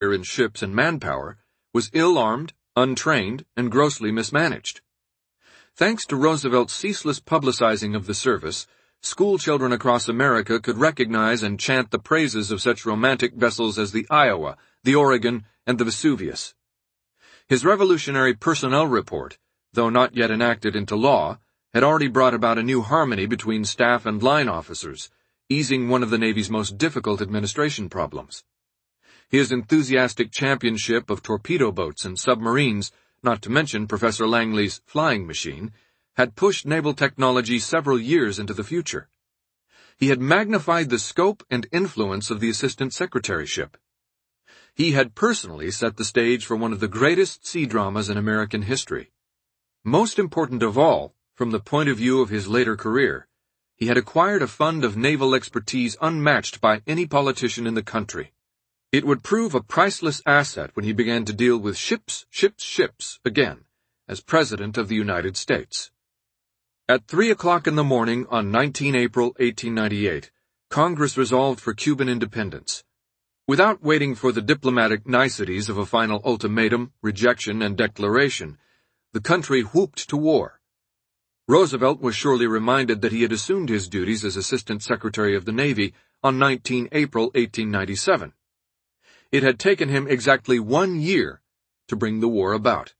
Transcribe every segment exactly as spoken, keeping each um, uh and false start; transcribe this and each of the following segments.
in ships and manpower, was ill-armed, untrained, and grossly mismanaged. Thanks to Roosevelt's ceaseless publicizing of the service, school children across America could recognize and chant the praises of such romantic vessels as the Iowa, the Oregon, and the Vesuvius. His revolutionary personnel report, though not yet enacted into law, had already brought about a new harmony between staff and line officers, easing one of the Navy's most difficult administration problems. His enthusiastic championship of torpedo boats and submarines, not to mention Professor Langley's flying machine, had pushed naval technology several years into the future. He had magnified the scope and influence of the assistant secretaryship. He had personally set the stage for one of the greatest sea dramas in American history. Most important of all, from the point of view of his later career, he had acquired a fund of naval expertise unmatched by any politician in the country. It would prove a priceless asset when he began to deal with ships, ships, ships again, as President of the United States. At three o'clock in the morning on the nineteenth of April, eighteen ninety-eight, Congress resolved for Cuban independence. Without waiting for the diplomatic niceties of a final ultimatum, rejection, and declaration, the country whooped to war. Roosevelt was surely reminded that he had assumed his duties as Assistant Secretary of the Navy on the nineteenth of April, eighteen ninety-seven. It had taken him exactly one year to bring the war about.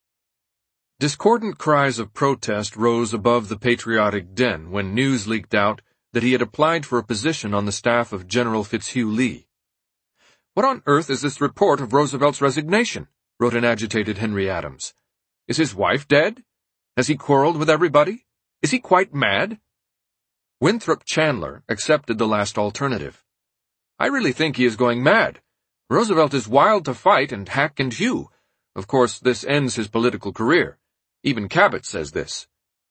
Discordant cries of protest rose above the patriotic din when news leaked out that he had applied for a position on the staff of General Fitzhugh Lee. "What on earth is this report of Roosevelt's resignation?" wrote an agitated Henry Adams. "Is his wife dead? Has he quarreled with everybody? Is he quite mad?" Winthrop Chandler accepted the last alternative. "I really think he is going mad. Roosevelt is wild to fight and hack and hew. Of course, this ends his political career. Even Cabot says this."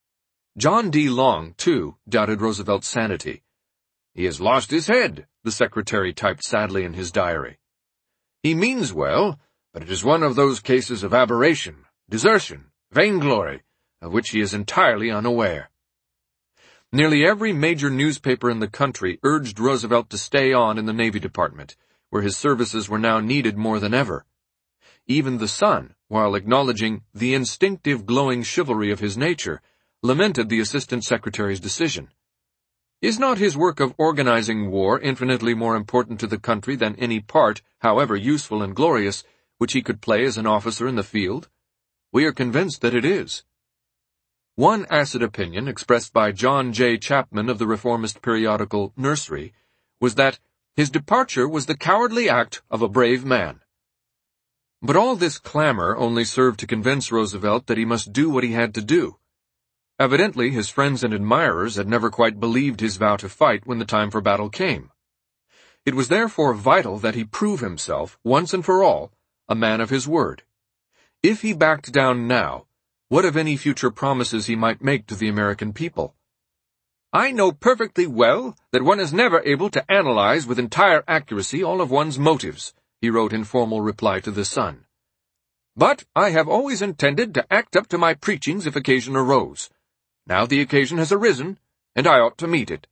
John D. Long, too, doubted Roosevelt's sanity. "He has lost his head," the secretary typed sadly in his diary. "He means well, but it is one of those cases of aberration, desertion, vainglory, of which he is entirely unaware." Nearly every major newspaper in the country urged Roosevelt to stay on in the Navy Department, where his services were now needed more than ever. Even the Sun, while acknowledging the instinctive glowing chivalry of his nature, lamented the Assistant Secretary's decision. Is not his work of organizing war infinitely more important to the country than any part, however useful and glorious, which he could play as an officer in the field? We are convinced that it is. One acid opinion, expressed by John J. Chapman of the reformist periodical Nursery, was that his departure was the cowardly act of a brave man. But all this clamor only served to convince Roosevelt that he must do what he had to do. Evidently, his friends and admirers had never quite believed his vow to fight when the time for battle came. It was therefore vital that he prove himself, once and for all, a man of his word. If he backed down now, what of any future promises he might make to the American people? "I know perfectly well that one is never able to analyze with entire accuracy all of one's motives," he wrote in formal reply to the Sun. "But I have always intended to act up to my preachings if occasion arose. Now the occasion has arisen, and I ought to meet it."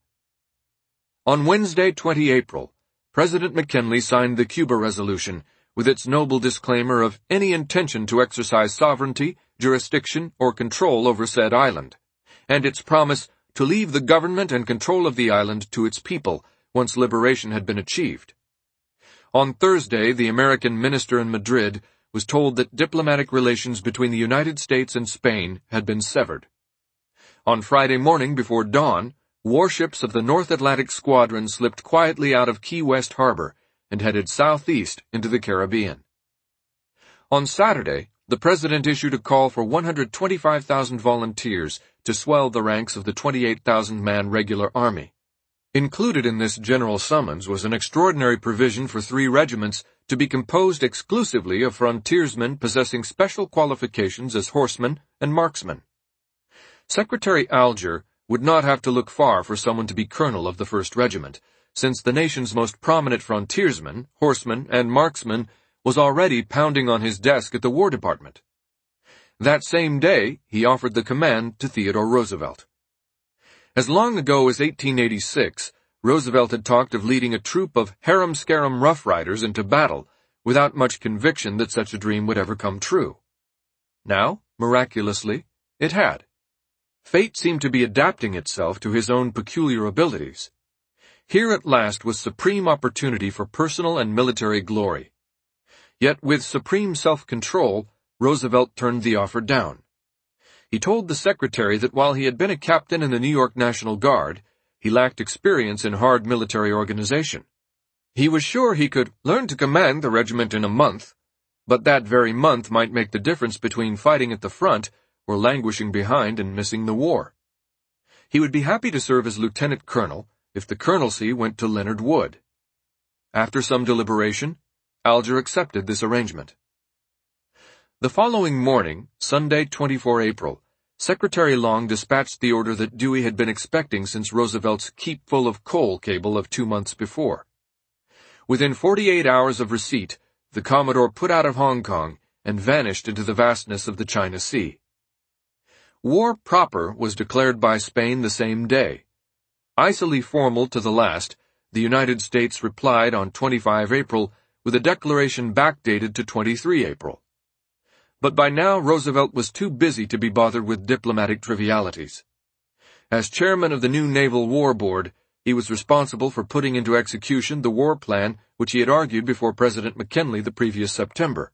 On Wednesday, the twentieth of April, President McKinley signed the Cuba Resolution, with its noble disclaimer of any intention to exercise sovereignty, jurisdiction, or control over said island, and its promise to leave the government and control of the island to its people once liberation had been achieved. On Thursday, the American minister in Madrid was told that diplomatic relations between the United States and Spain had been severed. On Friday morning before dawn, warships of the North Atlantic Squadron slipped quietly out of Key West Harbor and headed southeast into the Caribbean. On Saturday, the President issued a call for one hundred twenty-five thousand volunteers to swell the ranks of the twenty-eight thousand man regular army. Included in this general summons was an extraordinary provision for three regiments to be composed exclusively of frontiersmen possessing special qualifications as horsemen and marksmen. Secretary Alger would not have to look far for someone to be colonel of the first regiment, since the nation's most prominent frontiersman, horseman, and marksman was already pounding on his desk at the War Department. That same day, he offered the command to Theodore Roosevelt. As long ago as eighteen eighty-six, Roosevelt had talked of leading a troop of harum-scarum rough riders into battle without much conviction that such a dream would ever come true. Now, miraculously, it had. Fate seemed to be adapting itself to his own peculiar abilities. Here at last was supreme opportunity for personal and military glory. Yet with supreme self-control, Roosevelt turned the offer down. He told the secretary that while he had been a captain in the New York National Guard, he lacked experience in hard military organization. He was sure he could learn to command the regiment in a month, but that very month might make the difference between fighting at the front or languishing behind and missing the war. He would be happy to serve as lieutenant colonel if the colonelcy went to Leonard Wood. After some deliberation, Alger accepted this arrangement. The following morning, Sunday, the twenty-fourth of April, Secretary Long dispatched the order that Dewey had been expecting since Roosevelt's keep full of coal cable of two months before. Within forty-eight hours of receipt, the Commodore put out of Hong Kong and vanished into the vastness of the China Sea. War proper was declared by Spain the same day. Icily formal to the last, the United States replied on the twenty-fifth of April with a declaration backdated to the twenty-third of April. But by now Roosevelt was too busy to be bothered with diplomatic trivialities. As chairman of the new Naval War Board, he was responsible for putting into execution the war plan which he had argued before President McKinley the previous September.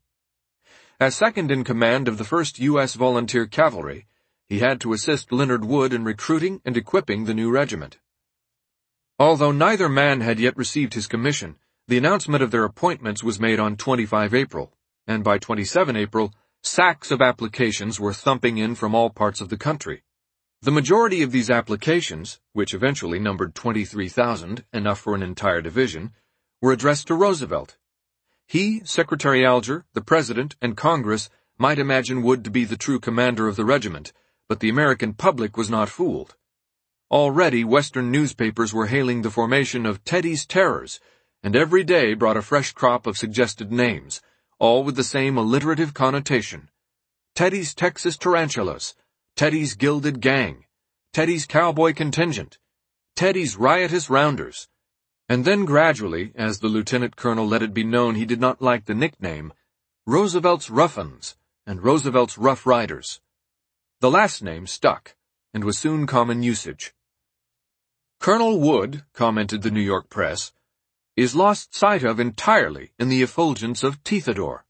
As second in command of the first U S Volunteer Cavalry, he had to assist Leonard Wood in recruiting and equipping the new regiment. Although neither man had yet received his commission, the announcement of their appointments was made on the twenty-fifth of April, and by the twenty-seventh of April, sacks of applications were thumping in from all parts of the country. The majority of these applications, which eventually numbered twenty-three thousand, enough for an entire division, were addressed to Roosevelt. He, Secretary Alger, the President, and Congress might imagine Wood to be the true commander of the regiment, but the American public was not fooled. Already Western newspapers were hailing the formation of Teddy's Terrors, and every day brought a fresh crop of suggested names, all with the same alliterative connotation. Teddy's Texas Tarantulas, Teddy's Gilded Gang, Teddy's Cowboy Contingent, Teddy's Riotous Rounders. And then gradually, as the lieutenant colonel let it be known he did not like the nickname, Roosevelt's Ruffians and Roosevelt's Rough Riders. The last name stuck, and was soon common usage. Colonel Wood, commented the New York press, is lost sight of entirely in the effulgence of Teethador.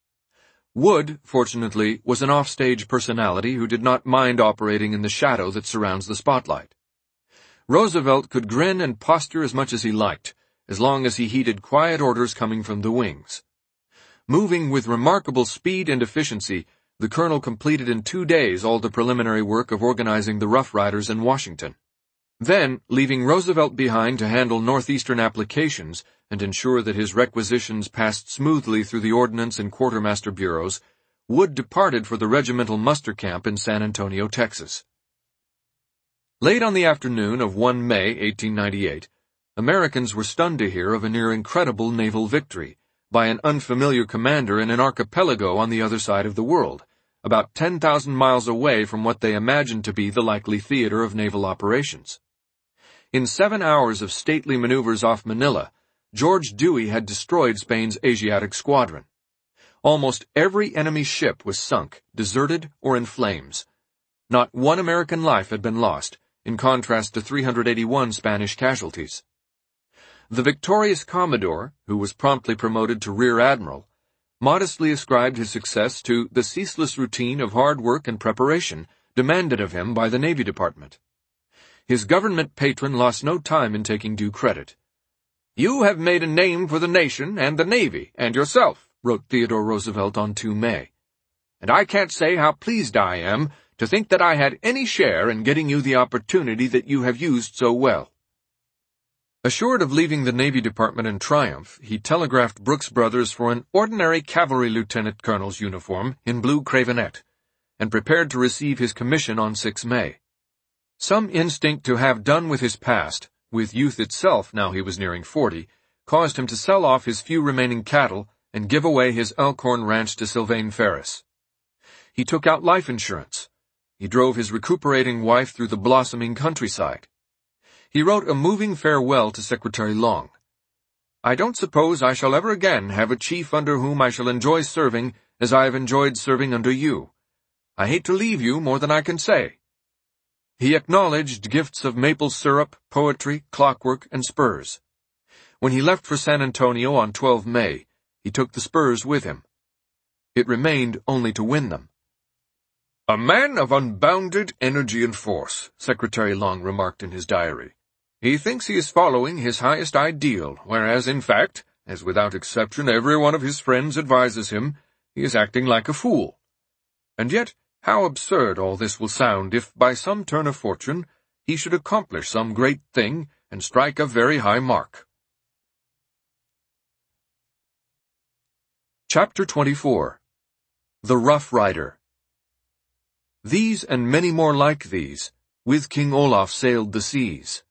Wood, fortunately, was an off-stage personality who did not mind operating in the shadow that surrounds the spotlight. Roosevelt could grin and posture as much as he liked, as long as he heeded quiet orders coming from the wings. Moving with remarkable speed and efficiency, the colonel completed in two days all the preliminary work of organizing the Rough Riders in Washington. Then, leaving Roosevelt behind to handle northeastern applications and ensure that his requisitions passed smoothly through the Ordnance and Quartermaster Bureaus, Wood departed for the regimental muster camp in San Antonio, Texas. Late on the afternoon of the first of May, eighteen ninety-eight, Americans were stunned to hear of a near incredible naval victory by an unfamiliar commander in an archipelago on the other side of the world, about ten thousand miles away from what they imagined to be the likely theater of naval operations. In seven hours of stately maneuvers off Manila, George Dewey had destroyed Spain's Asiatic squadron. Almost every enemy ship was sunk, deserted, or in flames. Not one American life had been lost, in contrast to three hundred eighty-one Spanish casualties. The victorious Commodore, who was promptly promoted to Rear Admiral, modestly ascribed his success to the ceaseless routine of hard work and preparation demanded of him by the Navy Department. His government patron lost no time in taking due credit. "You have made a name for the nation and the Navy and yourself," wrote Theodore Roosevelt on the second of May. "And I can't say how pleased I am to think that I had any share in getting you the opportunity that you have used so well." Assured of leaving the Navy Department in triumph, he telegraphed Brooks Brothers for an ordinary cavalry lieutenant colonel's uniform in blue cravenette, and prepared to receive his commission on the sixth of May. Some instinct to have done with his past, with youth itself now he was nearing forty, caused him to sell off his few remaining cattle and give away his Elkhorn ranch to Sylvain Ferris. He took out life insurance. He drove his recuperating wife through the blossoming countryside. He wrote a moving farewell to Secretary Long. I don't suppose I shall ever again have a chief under whom I shall enjoy serving as I have enjoyed serving under you. I hate to leave you more than I can say." He acknowledged gifts of maple syrup, poetry, clockwork, and spurs. When he left for San Antonio on the twelfth of May, he took the spurs with him. It remained only to win them. "A man of unbounded energy and force," Secretary Long remarked in his diary. "He thinks he is following his highest ideal, whereas, in fact, as without exception every one of his friends advises him, he is acting like a fool. And yet, how absurd all this will sound if, by some turn of fortune, he should accomplish some great thing and strike a very high mark." Chapter twenty-four. The Rough Rider. These and many more like these, with King Olaf sailed the seas.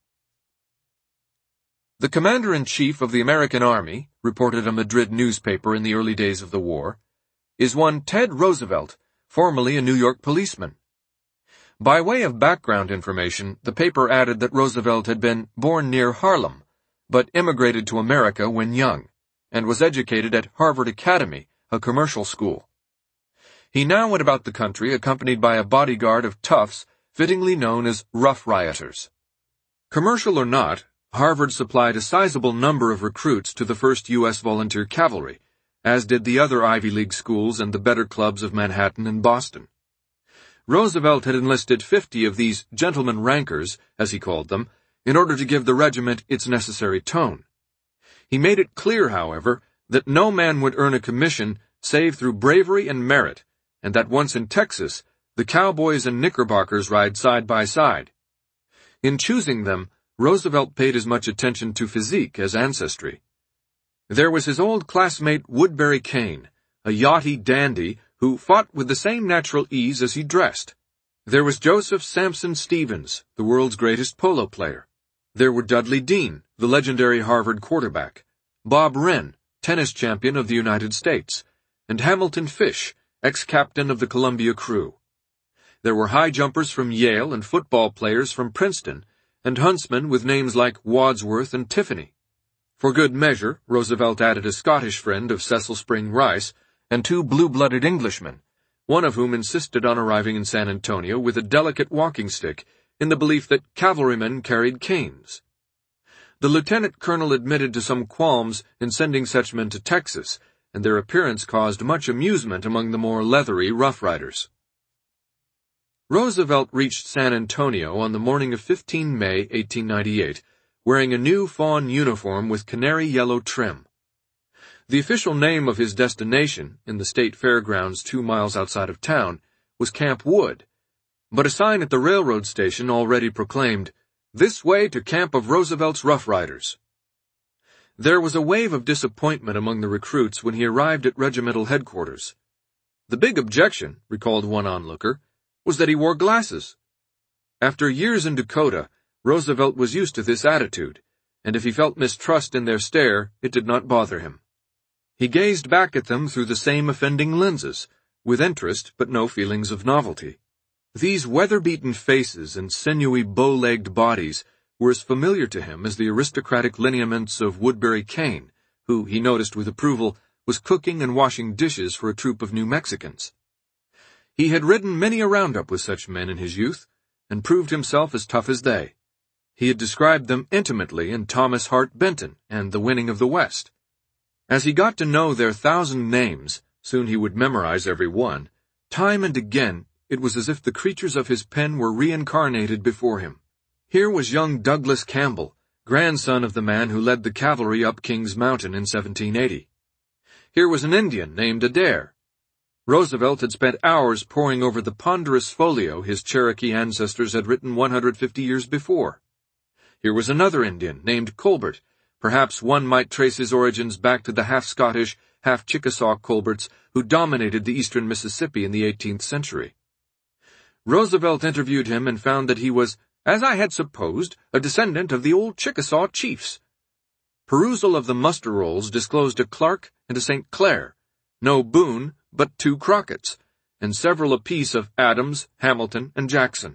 The commander-in-chief of the American Army, reported a Madrid newspaper in the early days of the war, is one Ted Roosevelt, formerly a New York policeman. By way of background information, the paper added that Roosevelt had been born near Harlem, but immigrated to America when young, and was educated at Harvard Academy, a commercial school. He now went about the country accompanied by a bodyguard of toughs fittingly known as Rough Rioters. Commercial or not, Harvard supplied a sizable number of recruits to the first U S Volunteer Cavalry, as did the other Ivy League schools and the better clubs of Manhattan and Boston. Roosevelt had enlisted fifty of these gentlemen rankers, as he called them, in order to give the regiment its necessary tone. He made it clear, however, that no man would earn a commission save through bravery and merit, and that once in Texas, the cowboys and knickerbockers ride side by side. In choosing them, Roosevelt paid as much attention to physique as ancestry. There was his old classmate Woodbury Kane, a yachty dandy who fought with the same natural ease as he dressed. There was Joseph Sampson Stevens, the world's greatest polo player. There were Dudley Dean, the legendary Harvard quarterback, Bob Wren, tennis champion of the United States, and Hamilton Fish, ex-captain of the Columbia crew. There were high jumpers from Yale and football players from Princeton, and huntsmen with names like Wadsworth and Tiffany. For good measure, Roosevelt added a Scottish friend of Cecil Spring Rice and two blue-blooded Englishmen, one of whom insisted on arriving in San Antonio with a delicate walking stick in the belief that cavalrymen carried canes. The lieutenant colonel admitted to some qualms in sending such men to Texas, and their appearance caused much amusement among the more leathery Rough Riders. Roosevelt reached San Antonio on the morning of the fifteenth of May, eighteen ninety-eight, wearing a new fawn uniform with canary yellow trim. The official name of his destination, in the state fairgrounds two miles outside of town, was Camp Wood, but a sign at the railroad station already proclaimed, "This way to camp of Roosevelt's Rough Riders." There was a wave of disappointment among the recruits when he arrived at regimental headquarters. The big objection, recalled one onlooker, was that he wore glasses. After years in Dakota, Roosevelt was used to this attitude, and if he felt mistrust in their stare, it did not bother him. He gazed back at them through the same offending lenses, with interest but no feelings of novelty. These weather-beaten faces and sinewy bow-legged bodies were as familiar to him as the aristocratic lineaments of Woodbury Kane, who, he noticed with approval, was cooking and washing dishes for a troop of New Mexicans. He had ridden many a roundup with such men in his youth, and proved himself as tough as they. He had described them intimately in Thomas Hart Benton and The Winning of the West. As he got to know their thousand names, soon he would memorize every one, time and again it was as if the creatures of his pen were reincarnated before him. Here was young Douglas Campbell, grandson of the man who led the cavalry up Kings Mountain in seventeen eighty. Here was an Indian named Adair. Roosevelt had spent hours poring over the ponderous folio his Cherokee ancestors had written one hundred fifty years before. Here was another Indian named Colbert. Perhaps one might trace his origins back to the half-Scottish, half-Chickasaw Colberts who dominated the eastern Mississippi in the eighteenth century. Roosevelt interviewed him and found that he was, as I had supposed, a descendant of the old Chickasaw chiefs. Perusal of the muster rolls disclosed a Clark and a Saint Clair, no Boone, but two Crockett's, and several apiece of Adams, Hamilton, and Jackson.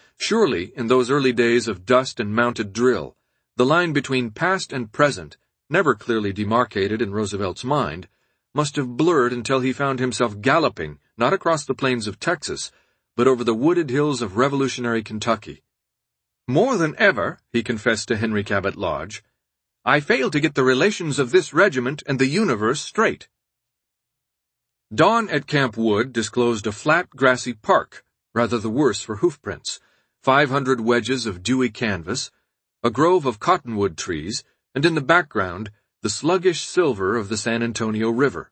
Surely, in those early days of dust and mounted drill, the line between past and present never clearly demarcated in Roosevelt's mind, must have blurred until he found himself galloping not across the plains of Texas, but over the wooded hills of revolutionary Kentucky. "More than ever," he confessed to Henry Cabot Lodge, "I fail to get the relations of this regiment and the universe straight." Dawn at Camp Wood disclosed a flat, grassy park, rather the worse for hoofprints, five hundred wedges of dewy canvas, a grove of cottonwood trees, and in the background, the sluggish silver of the San Antonio River.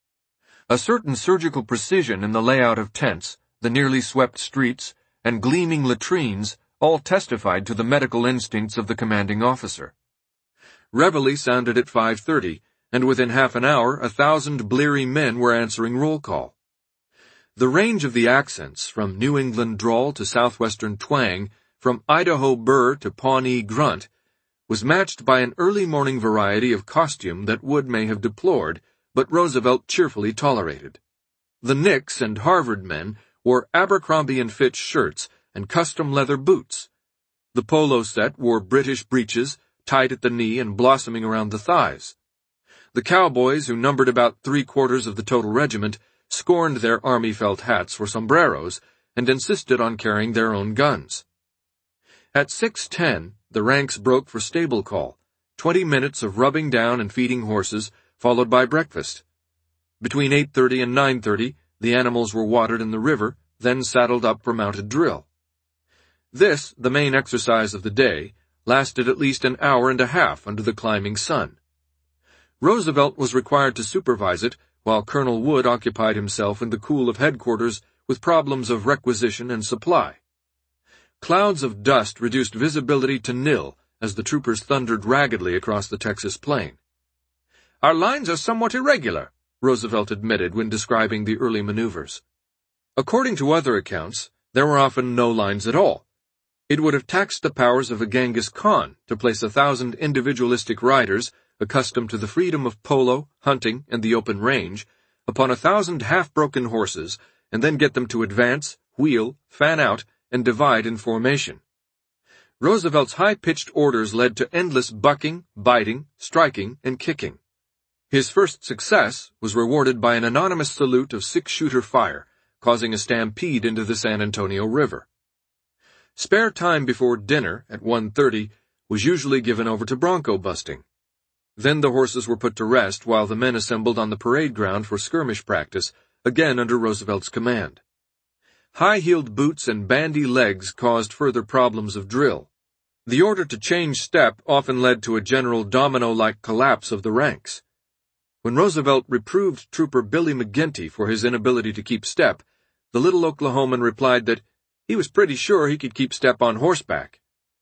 A certain surgical precision in the layout of tents, the nearly swept streets, and gleaming latrines all testified to the medical instincts of the commanding officer. Reveille sounded at five thirty, and within half an hour a thousand bleary men were answering roll call. The range of the accents, from New England drawl to southwestern twang, from Idaho burr to Pawnee grunt, was matched by an early morning variety of costume that Wood may have deplored, but Roosevelt cheerfully tolerated. The Knicks and Harvard men wore Abercrombie and Fitch shirts and custom leather boots. The polo set wore British breeches, tight at the knee and blossoming around the thighs. The cowboys, who numbered about three-quarters of the total regiment, scorned their army felt hats for sombreros and insisted on carrying their own guns. At six ten, the ranks broke for stable call, twenty minutes of rubbing down and feeding horses, followed by breakfast. Between eight thirty and nine thirty, the animals were watered in the river, then saddled up for mounted drill. This, the main exercise of the day, lasted at least an hour and a half under the climbing sun. Roosevelt was required to supervise it, while Colonel Wood occupied himself in the cool of headquarters with problems of requisition and supply. Clouds of dust reduced visibility to nil as the troopers thundered raggedly across the Texas plain. "Our lines are somewhat irregular," Roosevelt admitted when describing the early maneuvers. According to other accounts, there were often no lines at all. It would have taxed the powers of a Genghis Khan to place a thousand individualistic riders, accustomed to the freedom of polo, hunting, and the open range, upon a thousand half-broken horses, and then get them to advance, wheel, fan out, and divide in formation. Roosevelt's high-pitched orders led to endless bucking, biting, striking, and kicking. His first success was rewarded by an anonymous salute of six-shooter fire, causing a stampede into the San Antonio River. Spare time before dinner, at one thirty, was usually given over to bronco busting. Then the horses were put to rest while the men assembled on the parade ground for skirmish practice, again under Roosevelt's command. High-heeled boots and bandy legs caused further problems of drill. The order to change step often led to a general domino-like collapse of the ranks. When Roosevelt reproved Trooper Billy McGinty for his inability to keep step, the little Oklahoman replied that he was pretty sure he could keep step on horseback.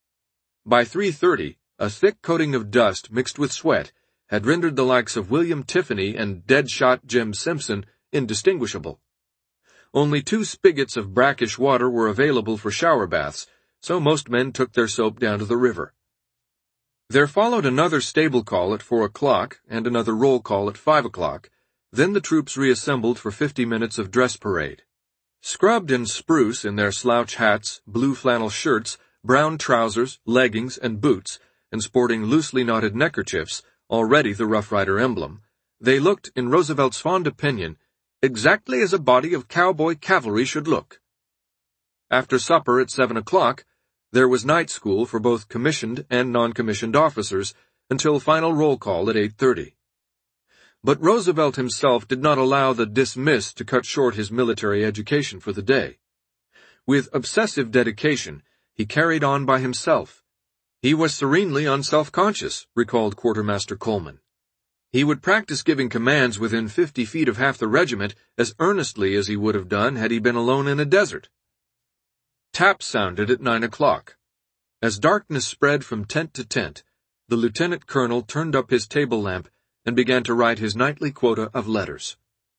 By three thirty, a thick coating of dust mixed with sweat had rendered the likes of William Tiffany and dead-shot Jim Simpson indistinguishable. Only two spigots of brackish water were available for shower baths, so most men took their soap down to the river. There followed another stable call at four o'clock and another roll call at five o'clock. Then the troops reassembled for fifty minutes of dress parade. Scrubbed and spruce in their slouch hats, blue flannel shirts, brown trousers, leggings, and boots, and sporting loosely knotted neckerchiefs, already the Rough Rider emblem, they looked, in Roosevelt's fond opinion, exactly as a body of cowboy cavalry should look. After supper at seven o'clock, there was night school for both commissioned and non-commissioned officers until final roll call at eight thirty. But Roosevelt himself did not allow the dismiss to cut short his military education for the day. With obsessive dedication, he carried on by himself. He was serenely unself-conscious, recalled Quartermaster Coleman. He would practice giving commands within fifty feet of half the regiment as earnestly as he would have done had he been alone in a desert. Taps sounded at nine o'clock. As darkness spread from tent to tent, the lieutenant colonel turned up his table lamp and began to write his nightly quota of letters.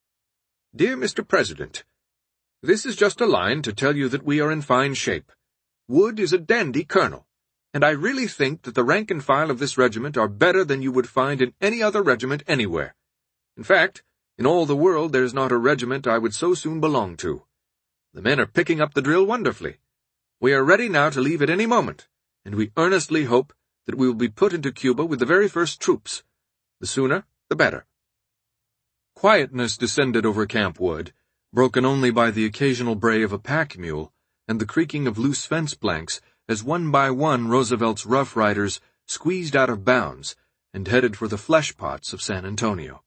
Dear Mister President, this is just a line to tell you that we are in fine shape. Wood is a dandy colonel, and I really think that the rank and file of this regiment are better than you would find in any other regiment anywhere. In fact, in all the world there is not a regiment I would so soon belong to. The men are picking up the drill wonderfully. We are ready now to leave at any moment, and we earnestly hope that we will be put into Cuba with the very first troops. The sooner, the better. Quietness descended over Camp Wood, broken only by the occasional bray of a pack mule and the creaking of loose fence planks as one by one Roosevelt's Rough Riders squeezed out of bounds and headed for the flesh pots of San Antonio.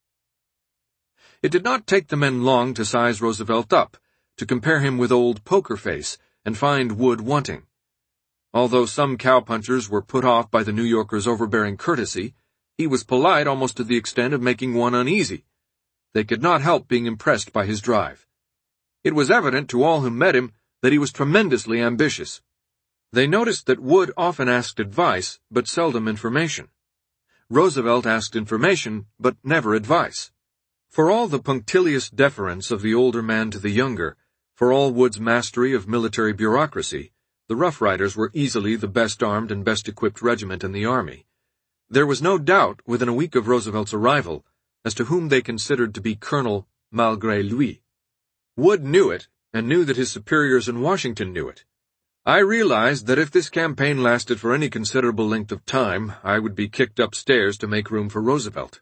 It did not take the men long to size Roosevelt up, to compare him with old Poker Face and find Wood wanting. Although some cowpunchers were put off by the New Yorker's overbearing courtesy, he was polite almost to the extent of making one uneasy. They could not help being impressed by his drive. It was evident to all who met him that he was tremendously ambitious. They noticed that Wood often asked advice, but seldom information. Roosevelt asked information, but never advice. For all the punctilious deference of the older man to the younger, for all Wood's mastery of military bureaucracy, the Rough Riders were easily the best armed and best equipped regiment in the army. There was no doubt, within a week of Roosevelt's arrival, as to whom they considered to be Colonel malgré lui. Wood knew it, and knew that his superiors in Washington knew it. I realized that if this campaign lasted for any considerable length of time, I would be kicked upstairs to make room for Roosevelt.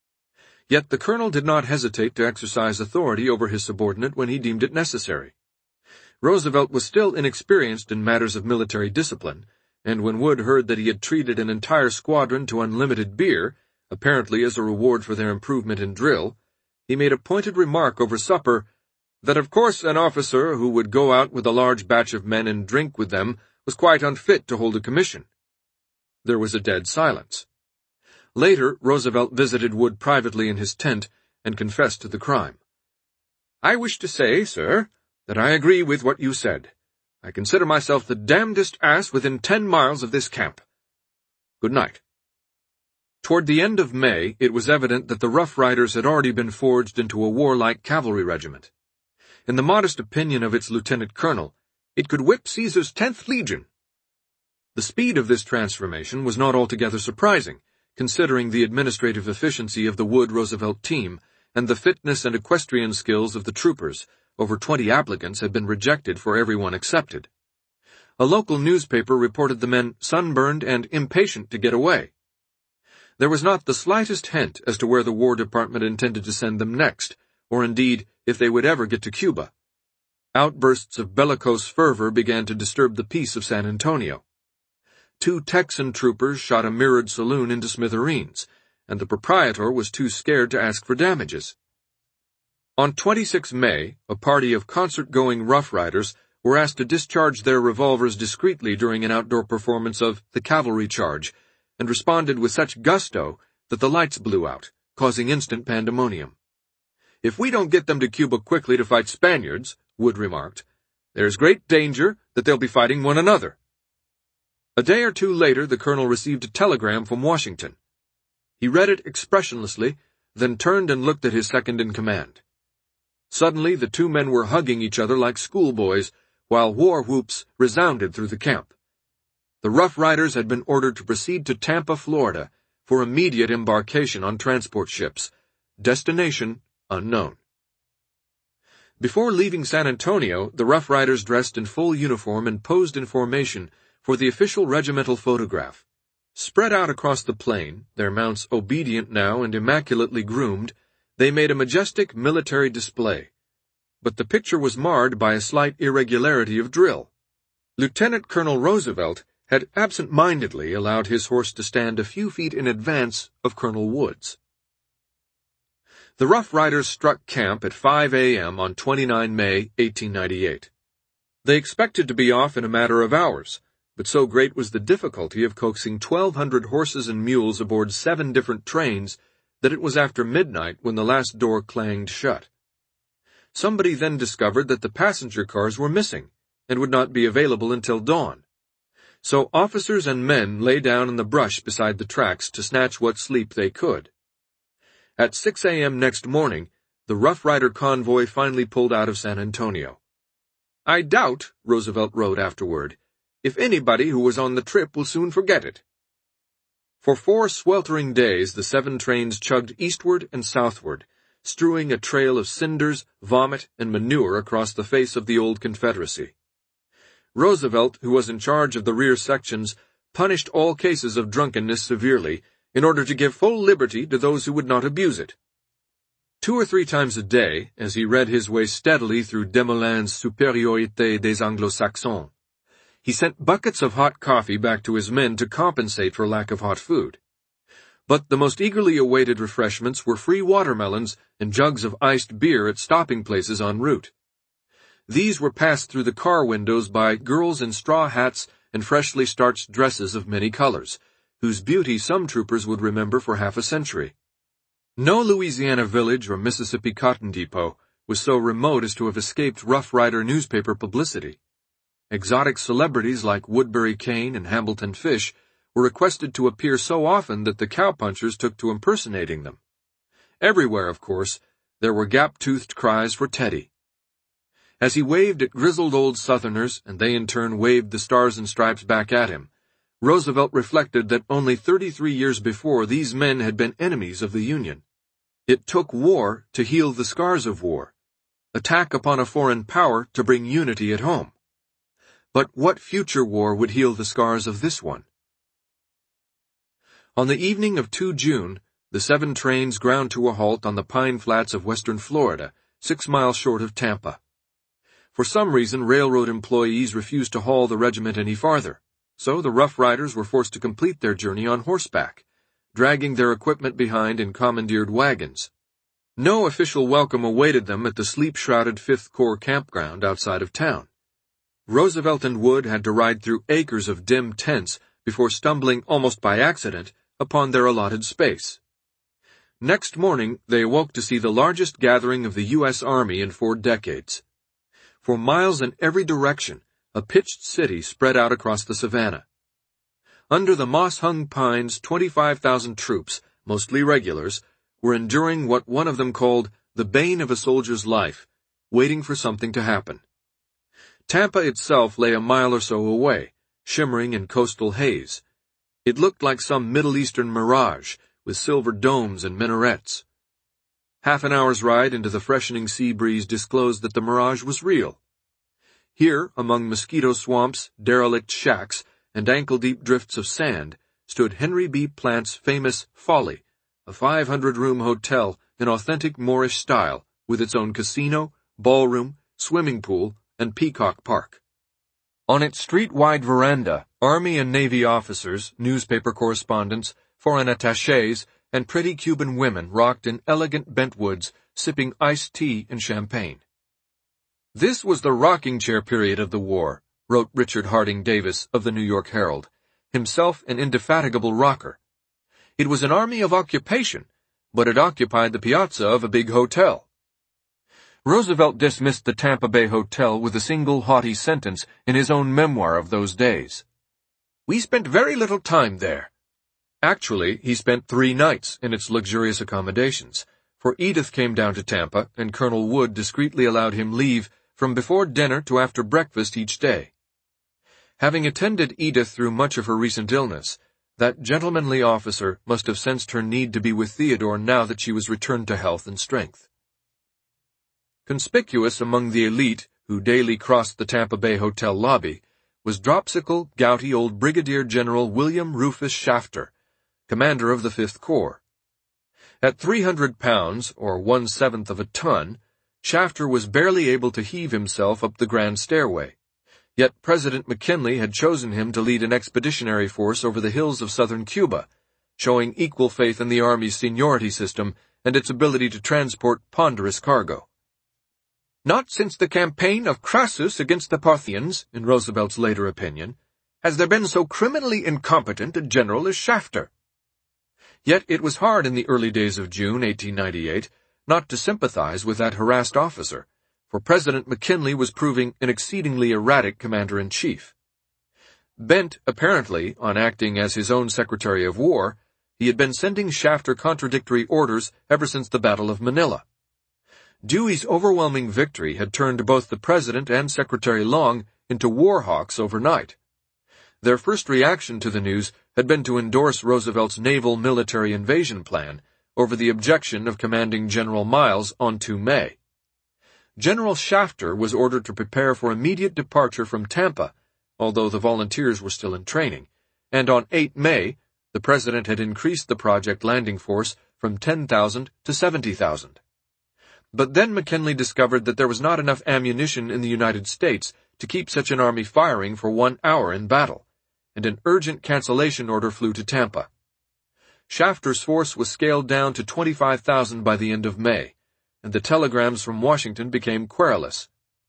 Yet the colonel did not hesitate to exercise authority over his subordinate when he deemed it necessary. Roosevelt was still inexperienced in matters of military discipline, and when Wood heard that he had treated an entire squadron to unlimited beer, apparently as a reward for their improvement in drill, he made a pointed remark over supper that of course an officer who would go out with a large batch of men and drink with them was quite unfit to hold a commission. There was a dead silence. Later, Roosevelt visited Wood privately in his tent and confessed to the crime. "I wish to say, sir, that I agree with what you said. I consider myself the damnedest ass within ten miles of this camp. Good night." Toward the end of May, it was evident that the Rough Riders had already been forged into a warlike cavalry regiment. In the modest opinion of its lieutenant colonel, it could whip Caesar's tenth legion. The speed of this transformation was not altogether surprising, considering the administrative efficiency of the Wood-Roosevelt team and the fitness and equestrian skills of the troopers. Over twenty applicants had been rejected for every one accepted. A local newspaper reported the men sunburned and impatient to get away. There was not the slightest hint as to where the War Department intended to send them next, or indeed if they would ever get to Cuba. Outbursts of bellicose fervor began to disturb the peace of San Antonio. Two Texan troopers shot a mirrored saloon into smithereens, and the proprietor was too scared to ask for damages. On the twenty-sixth of May, a party of concert-going Rough Riders were asked to discharge their revolvers discreetly during an outdoor performance of The Cavalry Charge, and responded with such gusto that the lights blew out, causing instant pandemonium. "If we don't get them to Cuba quickly to fight Spaniards," Wood remarked, "there's great danger that they'll be fighting one another." A day or two later the colonel received a telegram from Washington. He read it expressionlessly, then turned and looked at his second-in-command. Suddenly the two men were hugging each other like schoolboys, while war whoops resounded through the camp. The Rough Riders had been ordered to proceed to Tampa, Florida, for immediate embarkation on transport ships. Destination unknown. Before leaving San Antonio, the Rough Riders dressed in full uniform and posed in formation for the official regimental photograph. Spread out across the plain, their mounts obedient now and immaculately groomed, they made a majestic military display. But the picture was marred by a slight irregularity of drill. Lieutenant Colonel Roosevelt had absent-mindedly allowed his horse to stand a few feet in advance of Colonel Wood's. The Rough Riders struck camp at five a m on the twenty-ninth of May, eighteen ninety-eight. They expected to be off in a matter of hours, but so great was the difficulty of coaxing twelve hundred horses and mules aboard seven different trains that it was after midnight when the last door clanged shut. Somebody then discovered that the passenger cars were missing and would not be available until dawn. So officers and men lay down in the brush beside the tracks to snatch what sleep they could. At six a m next morning, the Rough Rider convoy finally pulled out of San Antonio. "I doubt," Roosevelt wrote afterward, "if anybody who was on the trip will soon forget it." For four sweltering days the seven trains chugged eastward and southward, strewing a trail of cinders, vomit, and manure across the face of the old Confederacy. Roosevelt, who was in charge of the rear sections, punished all cases of drunkenness severely, in order to give full liberty to those who would not abuse it. Two or three times a day, as he read his way steadily through Desmoulins's Supériorité des Anglo-Saxons, he sent buckets of hot coffee back to his men to compensate for lack of hot food. But the most eagerly awaited refreshments were free watermelons and jugs of iced beer at stopping places en route. These were passed through the car windows by girls in straw hats and freshly starched dresses of many colors, whose beauty some troopers would remember for half a century. No Louisiana village or Mississippi cotton depot was so remote as to have escaped Rough Rider newspaper publicity. Exotic celebrities like Woodbury Kane and Hambleton Fish were requested to appear so often that the cowpunchers took to impersonating them. Everywhere, of course, there were gap-toothed cries for Teddy. As he waved at grizzled old Southerners, and they in turn waved the stars and stripes back at him, Roosevelt reflected that only thirty-three years before these men had been enemies of the Union. It took war to heal the scars of war, attack upon a foreign power to bring unity at home. But what future war would heal the scars of this one? On the evening of the second of June, the seven trains ground to a halt on the pine flats of western Florida, six miles short of Tampa. For some reason, railroad employees refused to haul the regiment any farther, so the Rough Riders were forced to complete their journey on horseback, dragging their equipment behind in commandeered wagons. No official welcome awaited them at the sleep-shrouded Fifth Corps campground outside of town. Roosevelt and Wood had to ride through acres of dim tents before stumbling, almost by accident, upon their allotted space. Next morning, they awoke to see the largest gathering of the U S Army in four decades. For miles in every direction, a pitched city spread out across the savannah. Under the moss-hung pines, twenty-five thousand troops, mostly regulars, were enduring what one of them called the bane of a soldier's life, waiting for something to happen. Tampa itself lay a mile or so away, shimmering in coastal haze. It looked like some Middle Eastern mirage, with silver domes and minarets. Half an hour's ride into the freshening sea breeze disclosed that the mirage was real. Here, among mosquito swamps, derelict shacks, and ankle-deep drifts of sand, stood Henry B. Plant's famous Folly, a five hundred room hotel in authentic Moorish style, with its own casino, ballroom, swimming pool, and peacock park. On its street-wide veranda, Army and Navy officers, newspaper correspondents, foreign attachés, and pretty Cuban women rocked in elegant bentwoods, sipping iced tea and champagne. This was the rocking chair period of the war, wrote Richard Harding Davis of the New York Herald, himself an indefatigable rocker. It was an army of occupation, but it occupied the piazza of a big hotel. Roosevelt dismissed the Tampa Bay Hotel with a single haughty sentence in his own memoir of those days. "We spent very little time there." Actually, he spent three nights in its luxurious accommodations, for Edith came down to Tampa, and Colonel Wood discreetly allowed him leave from before dinner to after breakfast each day. Having attended Edith through much of her recent illness, that gentlemanly officer must have sensed her need to be with Theodore now that she was returned to health and strength. Conspicuous among the elite who daily crossed the Tampa Bay Hotel lobby was dropsical, gouty old Brigadier General William Rufus Shafter, commander of the Fifth Corps. At three hundred pounds, or one-seventh of a ton, Shafter was barely able to heave himself up the grand stairway. Yet President McKinley had chosen him to lead an expeditionary force over the hills of southern Cuba, showing equal faith in the Army's seniority system and its ability to transport ponderous cargo. "Not since the campaign of Crassus against the Parthians," in Roosevelt's later opinion, "has there been so criminally incompetent a general as Shafter." Yet it was hard in the early days of June eighteen ninety-eight not to sympathize with that harassed officer, for President McKinley was proving an exceedingly erratic commander-in-chief. Bent, apparently, on acting as his own Secretary of War, he had been sending Shafter contradictory orders ever since the Battle of Manila. Dewey's overwhelming victory had turned both the President and Secretary Long into war hawks overnight. Their first reaction to the news had been to endorse Roosevelt's naval military invasion plan over the objection of Commanding General Miles on the second of May. General Shafter was ordered to prepare for immediate departure from Tampa, although the volunteers were still in training, and on the eighth of May, The president had increased the project landing force from ten thousand to seventy thousand. But then McKinley discovered that there was not enough ammunition in the United States to keep such an army firing for one hour in battle, and an urgent cancellation order flew to Tampa. Shafter's force was scaled down to twenty-five thousand by the end of May, and the telegrams from Washington became querulous.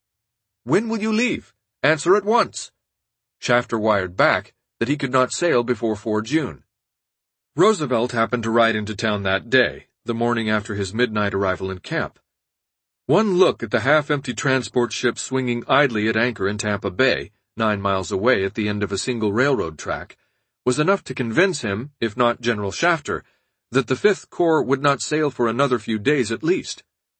"When will you leave? Answer at once." Shafter wired back that he could not sail before four June. Roosevelt happened to ride into town that day, the morning after his midnight arrival in camp. One look at the half-empty transport ship swinging idly at anchor in Tampa Bay, nine miles away at the end of a single railroad track, was enough to convince him, if not General Shafter, that the Fifth Corps would not sail for another few days at least.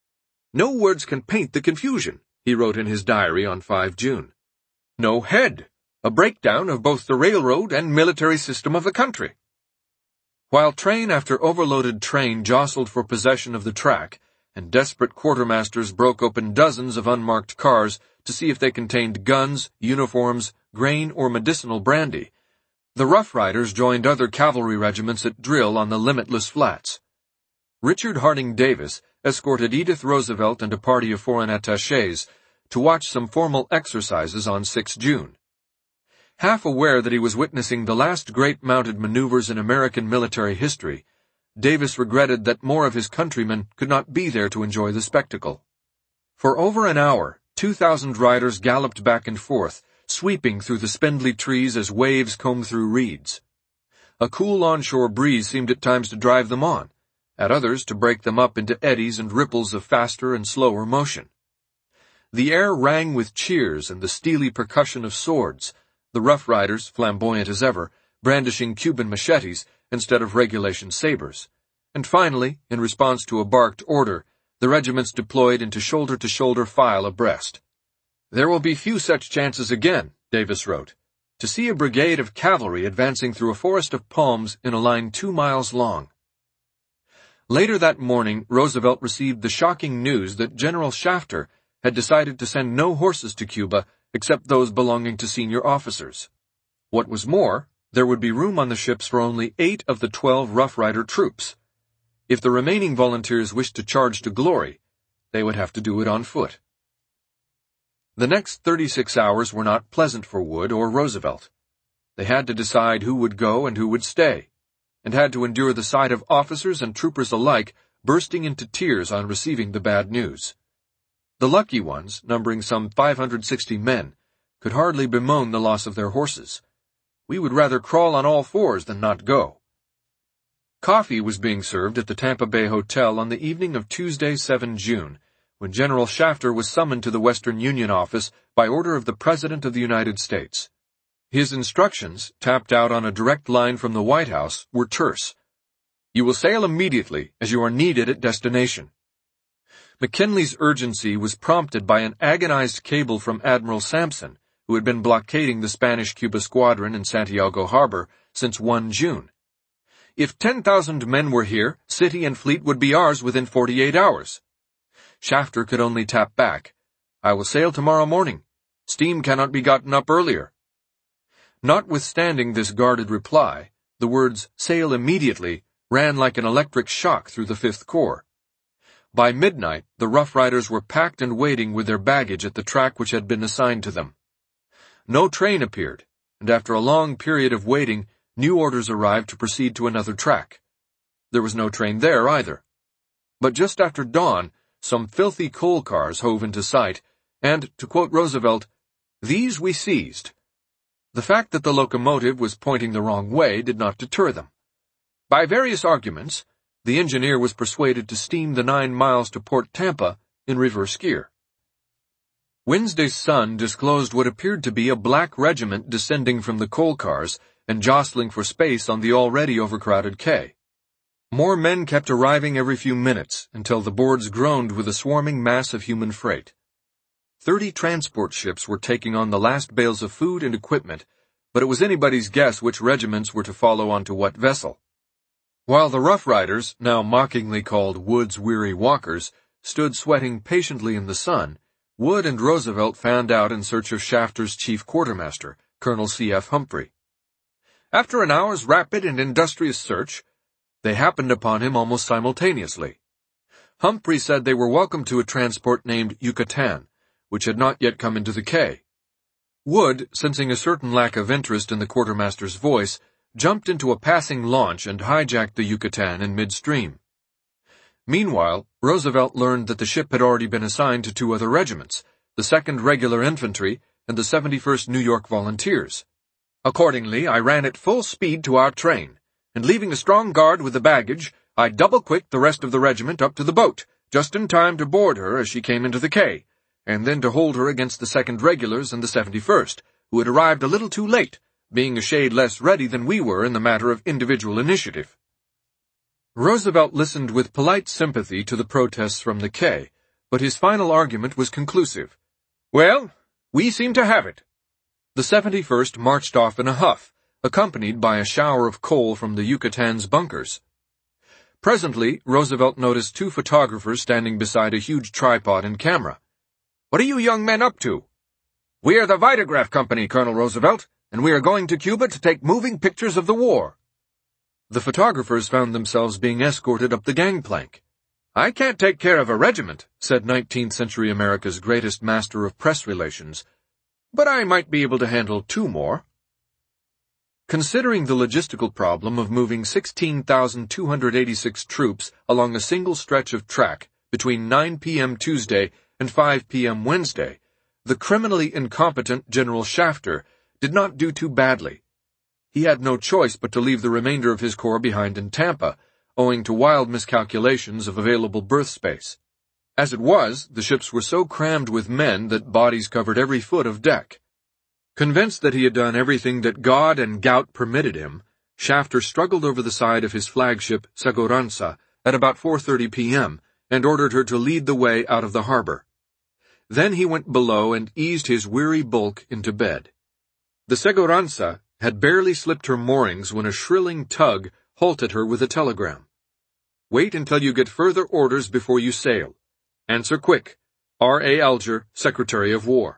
"No words can paint the confusion," he wrote in his diary on five June. "No head, a breakdown of both the railroad and military system of the country." While train after overloaded train jostled for possession of the track, and desperate quartermasters broke open dozens of unmarked cars to see if they contained guns, uniforms, grain, or medicinal brandy, the Rough Riders joined other cavalry regiments at drill on the Limitless Flats. Richard Harding Davis escorted Edith Roosevelt and a party of foreign attachés to watch some formal exercises on six June. Half aware that he was witnessing the last great mounted maneuvers in American military history, Davis regretted that more of his countrymen could not be there to enjoy the spectacle. For over an hour, two thousand riders galloped back and forth, sweeping through the spindly trees as waves combed through reeds. A cool onshore breeze seemed at times to drive them on, at others to break them up into eddies and ripples of faster and slower motion. The air rang with cheers and the steely percussion of swords, the Rough Riders, flamboyant as ever, brandishing Cuban machetes instead of regulation sabers, and finally, in response to a barked order, the regiments deployed into shoulder-to-shoulder file abreast. "There will be few such chances again," Davis wrote, "to see a brigade of cavalry advancing through a forest of palms in a line two miles long." Later that morning, Roosevelt received the shocking news that General Shafter had decided to send no horses to Cuba except those belonging to senior officers. What was more, there would be room on the ships for only eight of the twelve Rough Rider troops. If the remaining volunteers wished to charge to glory, they would have to do it on foot. The next thirty-six hours were not pleasant for Wood or Roosevelt. They had to decide who would go and who would stay, and had to endure the sight of officers and troopers alike bursting into tears on receiving the bad news. The lucky ones, numbering some five hundred sixty men, could hardly bemoan the loss of their horses. "We would rather crawl on all fours than not go." Coffee was being served at the Tampa Bay Hotel on the evening of Tuesday, seventh June, when General Shafter was summoned to the Western Union office by order of the President of the United States. His instructions, tapped out on a direct line from the White House, were terse. "You will sail immediately, as you are needed at destination." McKinley's urgency was prompted by an agonized cable from Admiral Sampson, who had been blockading the Spanish-Cuba squadron in Santiago Harbor since first June. "If ten thousand men were here, city and fleet would be ours within forty-eight hours. Shafter could only tap back, "I will sail tomorrow morning. Steam cannot be gotten up earlier." Notwithstanding this guarded reply, the words, "sail immediately," ran like an electric shock through the Fifth Corps. By midnight, the Rough Riders were packed and waiting with their baggage at the track which had been assigned to them. No train appeared, and after a long period of waiting, new orders arrived to proceed to another track. There was no train there either. But just after dawn, some filthy coal cars hove into sight, and, to quote Roosevelt, "These we seized." The fact that the locomotive was pointing the wrong way did not deter them. By various arguments, the engineer was persuaded to steam the nine miles to Port Tampa in reverse gear. Wednesday's sun disclosed what appeared to be a black regiment descending from the coal cars and jostling for space on the already overcrowded quay. More men kept arriving every few minutes until the boards groaned with a swarming mass of human freight. Thirty transport ships were taking on the last bales of food and equipment, but it was anybody's guess which regiments were to follow onto what vessel. While the Rough Riders, now mockingly called Wood's weary walkers, stood sweating patiently in the sun, Wood and Roosevelt fanned out in search of Shafter's chief quartermaster, Colonel C F Humphrey. After an hour's rapid and industrious search, they happened upon him almost simultaneously. Humphrey said they were welcome to a transport named Yucatan, which had not yet come into the Cay. Wood, sensing a certain lack of interest in the quartermaster's voice, jumped into a passing launch and hijacked the Yucatan in midstream. Meanwhile, Roosevelt learned that the ship had already been assigned to two other regiments, the second Regular Infantry and the seventy-first New York Volunteers. Accordingly, I ran at full speed to our train, and leaving a strong guard with the baggage, I double-quicked the rest of the regiment up to the boat, just in time to board her as she came into the Cay, and then to hold her against the second Regulars and the seventy-first, who had arrived a little too late, being a shade less ready than we were in the matter of individual initiative. Roosevelt listened with polite sympathy to the protests from the Cay, but his final argument was conclusive. Well, we seem to have it. The seventy-first marched off in a huff, accompanied by a shower of coal from the Yucatan's bunkers. Presently, Roosevelt noticed two photographers standing beside a huge tripod and camera. What are you young men up to? We are the Vitagraph Company, Colonel Roosevelt, and we are going to Cuba to take moving pictures of the war. The photographers found themselves being escorted up the gangplank. I can't take care of a regiment, said nineteenth century America's greatest master of press relations, but I might be able to handle two more. Considering the logistical problem of moving sixteen thousand two hundred eighty-six troops along a single stretch of track between nine p.m. Tuesday and five p.m. Wednesday, the criminally incompetent General Shafter did not do too badly. He had no choice but to leave the remainder of his corps behind in Tampa, owing to wild miscalculations of available berth space. As it was, the ships were so crammed with men that bodies covered every foot of deck. Convinced that he had done everything that God and gout permitted him, Shafter struggled over the side of his flagship, Seguranza, at about four thirty p.m., and ordered her to lead the way out of the harbor. Then he went below and eased his weary bulk into bed. The Seguranza had barely slipped her moorings when a shrilling tug halted her with a telegram. Wait until you get further orders before you sail. Answer quick. R A Alger, Secretary of War.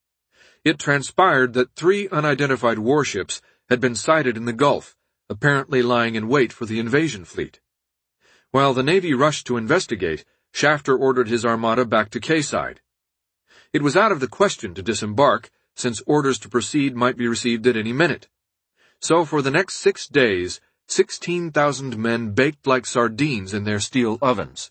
It transpired that three unidentified warships had been sighted in the Gulf, apparently lying in wait for the invasion fleet. While the Navy rushed to investigate, Shafter ordered his armada back to quayside. It was out of the question to disembark, since orders to proceed might be received at any minute. So for the next six days, sixteen thousand men baked like sardines in their steel ovens.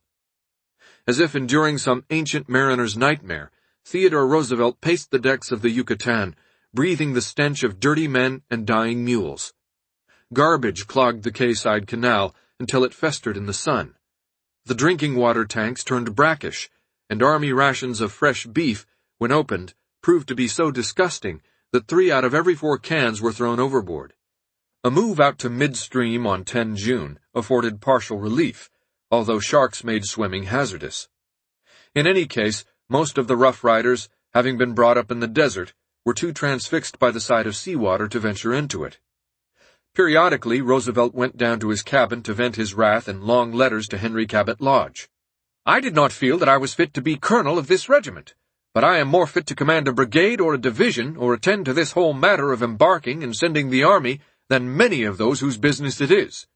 As if enduring some ancient mariner's nightmare, Theodore Roosevelt paced the decks of the Yucatan, breathing the stench of dirty men and dying mules. Garbage clogged the quayside canal until it festered in the sun. The drinking water tanks turned brackish, and army rations of fresh beef, when opened, proved to be so disgusting that three out of every four cans were thrown overboard. A move out to midstream on the tenth of June afforded partial relief, although sharks made swimming hazardous. In any case, most of the Rough Riders, having been brought up in the desert, were too transfixed by the sight of seawater to venture into it. Periodically, Roosevelt went down to his cabin to vent his wrath in long letters to Henry Cabot Lodge. I did not feel that I was fit to be colonel of this regiment, but I am more fit to command a brigade or a division or attend to this whole matter of embarking and sending the army than many of those whose business it is.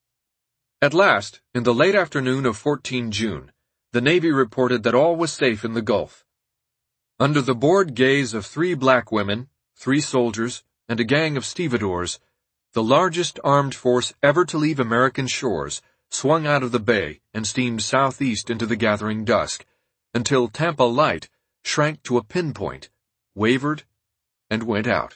At last, in the late afternoon of the fourteenth of June, the Navy reported that all was safe in the Gulf. Under the bored gaze of three black women, three soldiers, and a gang of stevedores, the largest armed force ever to leave American shores swung out of the bay and steamed southeast into the gathering dusk, until Tampa Light shrank to a pinpoint, wavered, and went out.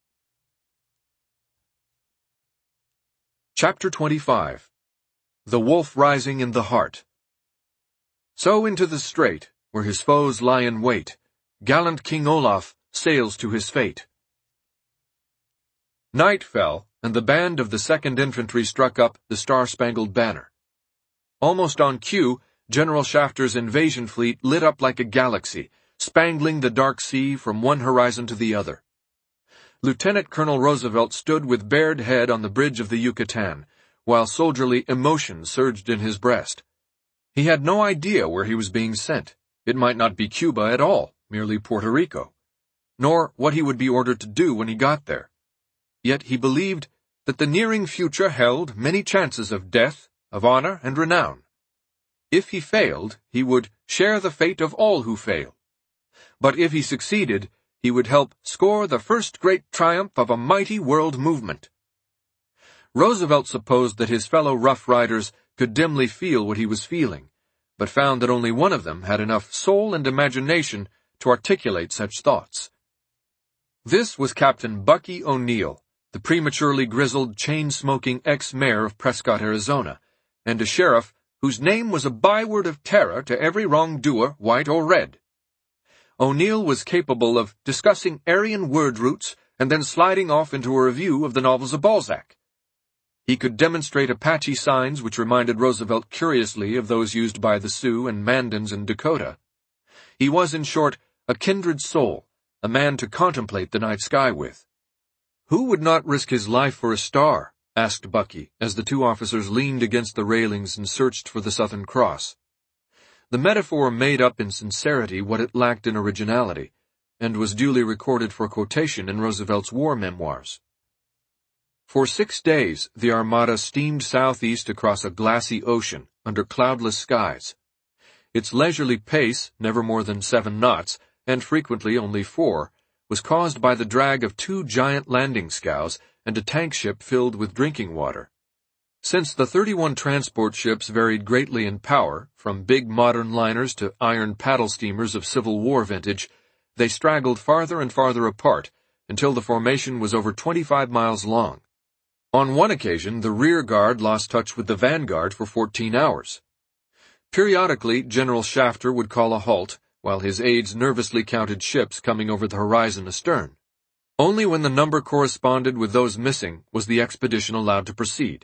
Chapter twenty-five. The Wolf Rising in the Heart. So into the strait, where his foes lie in wait, gallant King Olaf sails to his fate. Night fell, and the band of the second Infantry struck up the Star-Spangled Banner. Almost on cue, General Shafter's invasion fleet lit up like a galaxy, spangling the dark sea from one horizon to the other. Lieutenant Colonel Roosevelt stood with bared head on the bridge of the Yucatan, while soldierly emotion surged in his breast. He had no idea where he was being sent. It might not be Cuba at all, merely Puerto Rico, nor what he would be ordered to do when he got there. Yet he believed that the nearing future held many chances of death, of honor, and renown. If he failed, he would share the fate of all who fail. But if he succeeded, he would help score the first great triumph of a mighty world movement. Roosevelt supposed that his fellow Rough Riders could dimly feel what he was feeling, but found that only one of them had enough soul and imagination to articulate such thoughts. This was Captain Bucky O'Neill, the prematurely grizzled, chain-smoking ex-mayor of Prescott, Arizona, and a sheriff whose name was a byword of terror to every wrongdoer, white or red. O'Neill was capable of discussing Aryan word roots and then sliding off into a review of the novels of Balzac. He could demonstrate Apache signs which reminded Roosevelt curiously of those used by the Sioux and Mandans in Dakota. He was, in short, a kindred soul, a man to contemplate the night sky with. "Who would not risk his life for a star?" asked Bucky, as the two officers leaned against the railings and searched for the Southern Cross. The metaphor made up in sincerity what it lacked in originality, and was duly recorded for quotation in Roosevelt's war memoirs. For six days, the Armada steamed southeast across a glassy ocean under cloudless skies. Its leisurely pace, never more than seven knots, and frequently only four, was caused by the drag of two giant landing scows and a tank ship filled with drinking water. Since the thirty-one transport ships varied greatly in power, from big modern liners to iron paddle steamers of Civil War vintage, they straggled farther and farther apart until the formation was over twenty-five miles long. On one occasion, the rear guard lost touch with the vanguard for fourteen hours. Periodically, General Shafter would call a halt, while his aides nervously counted ships coming over the horizon astern. Only when the number corresponded with those missing was the expedition allowed to proceed.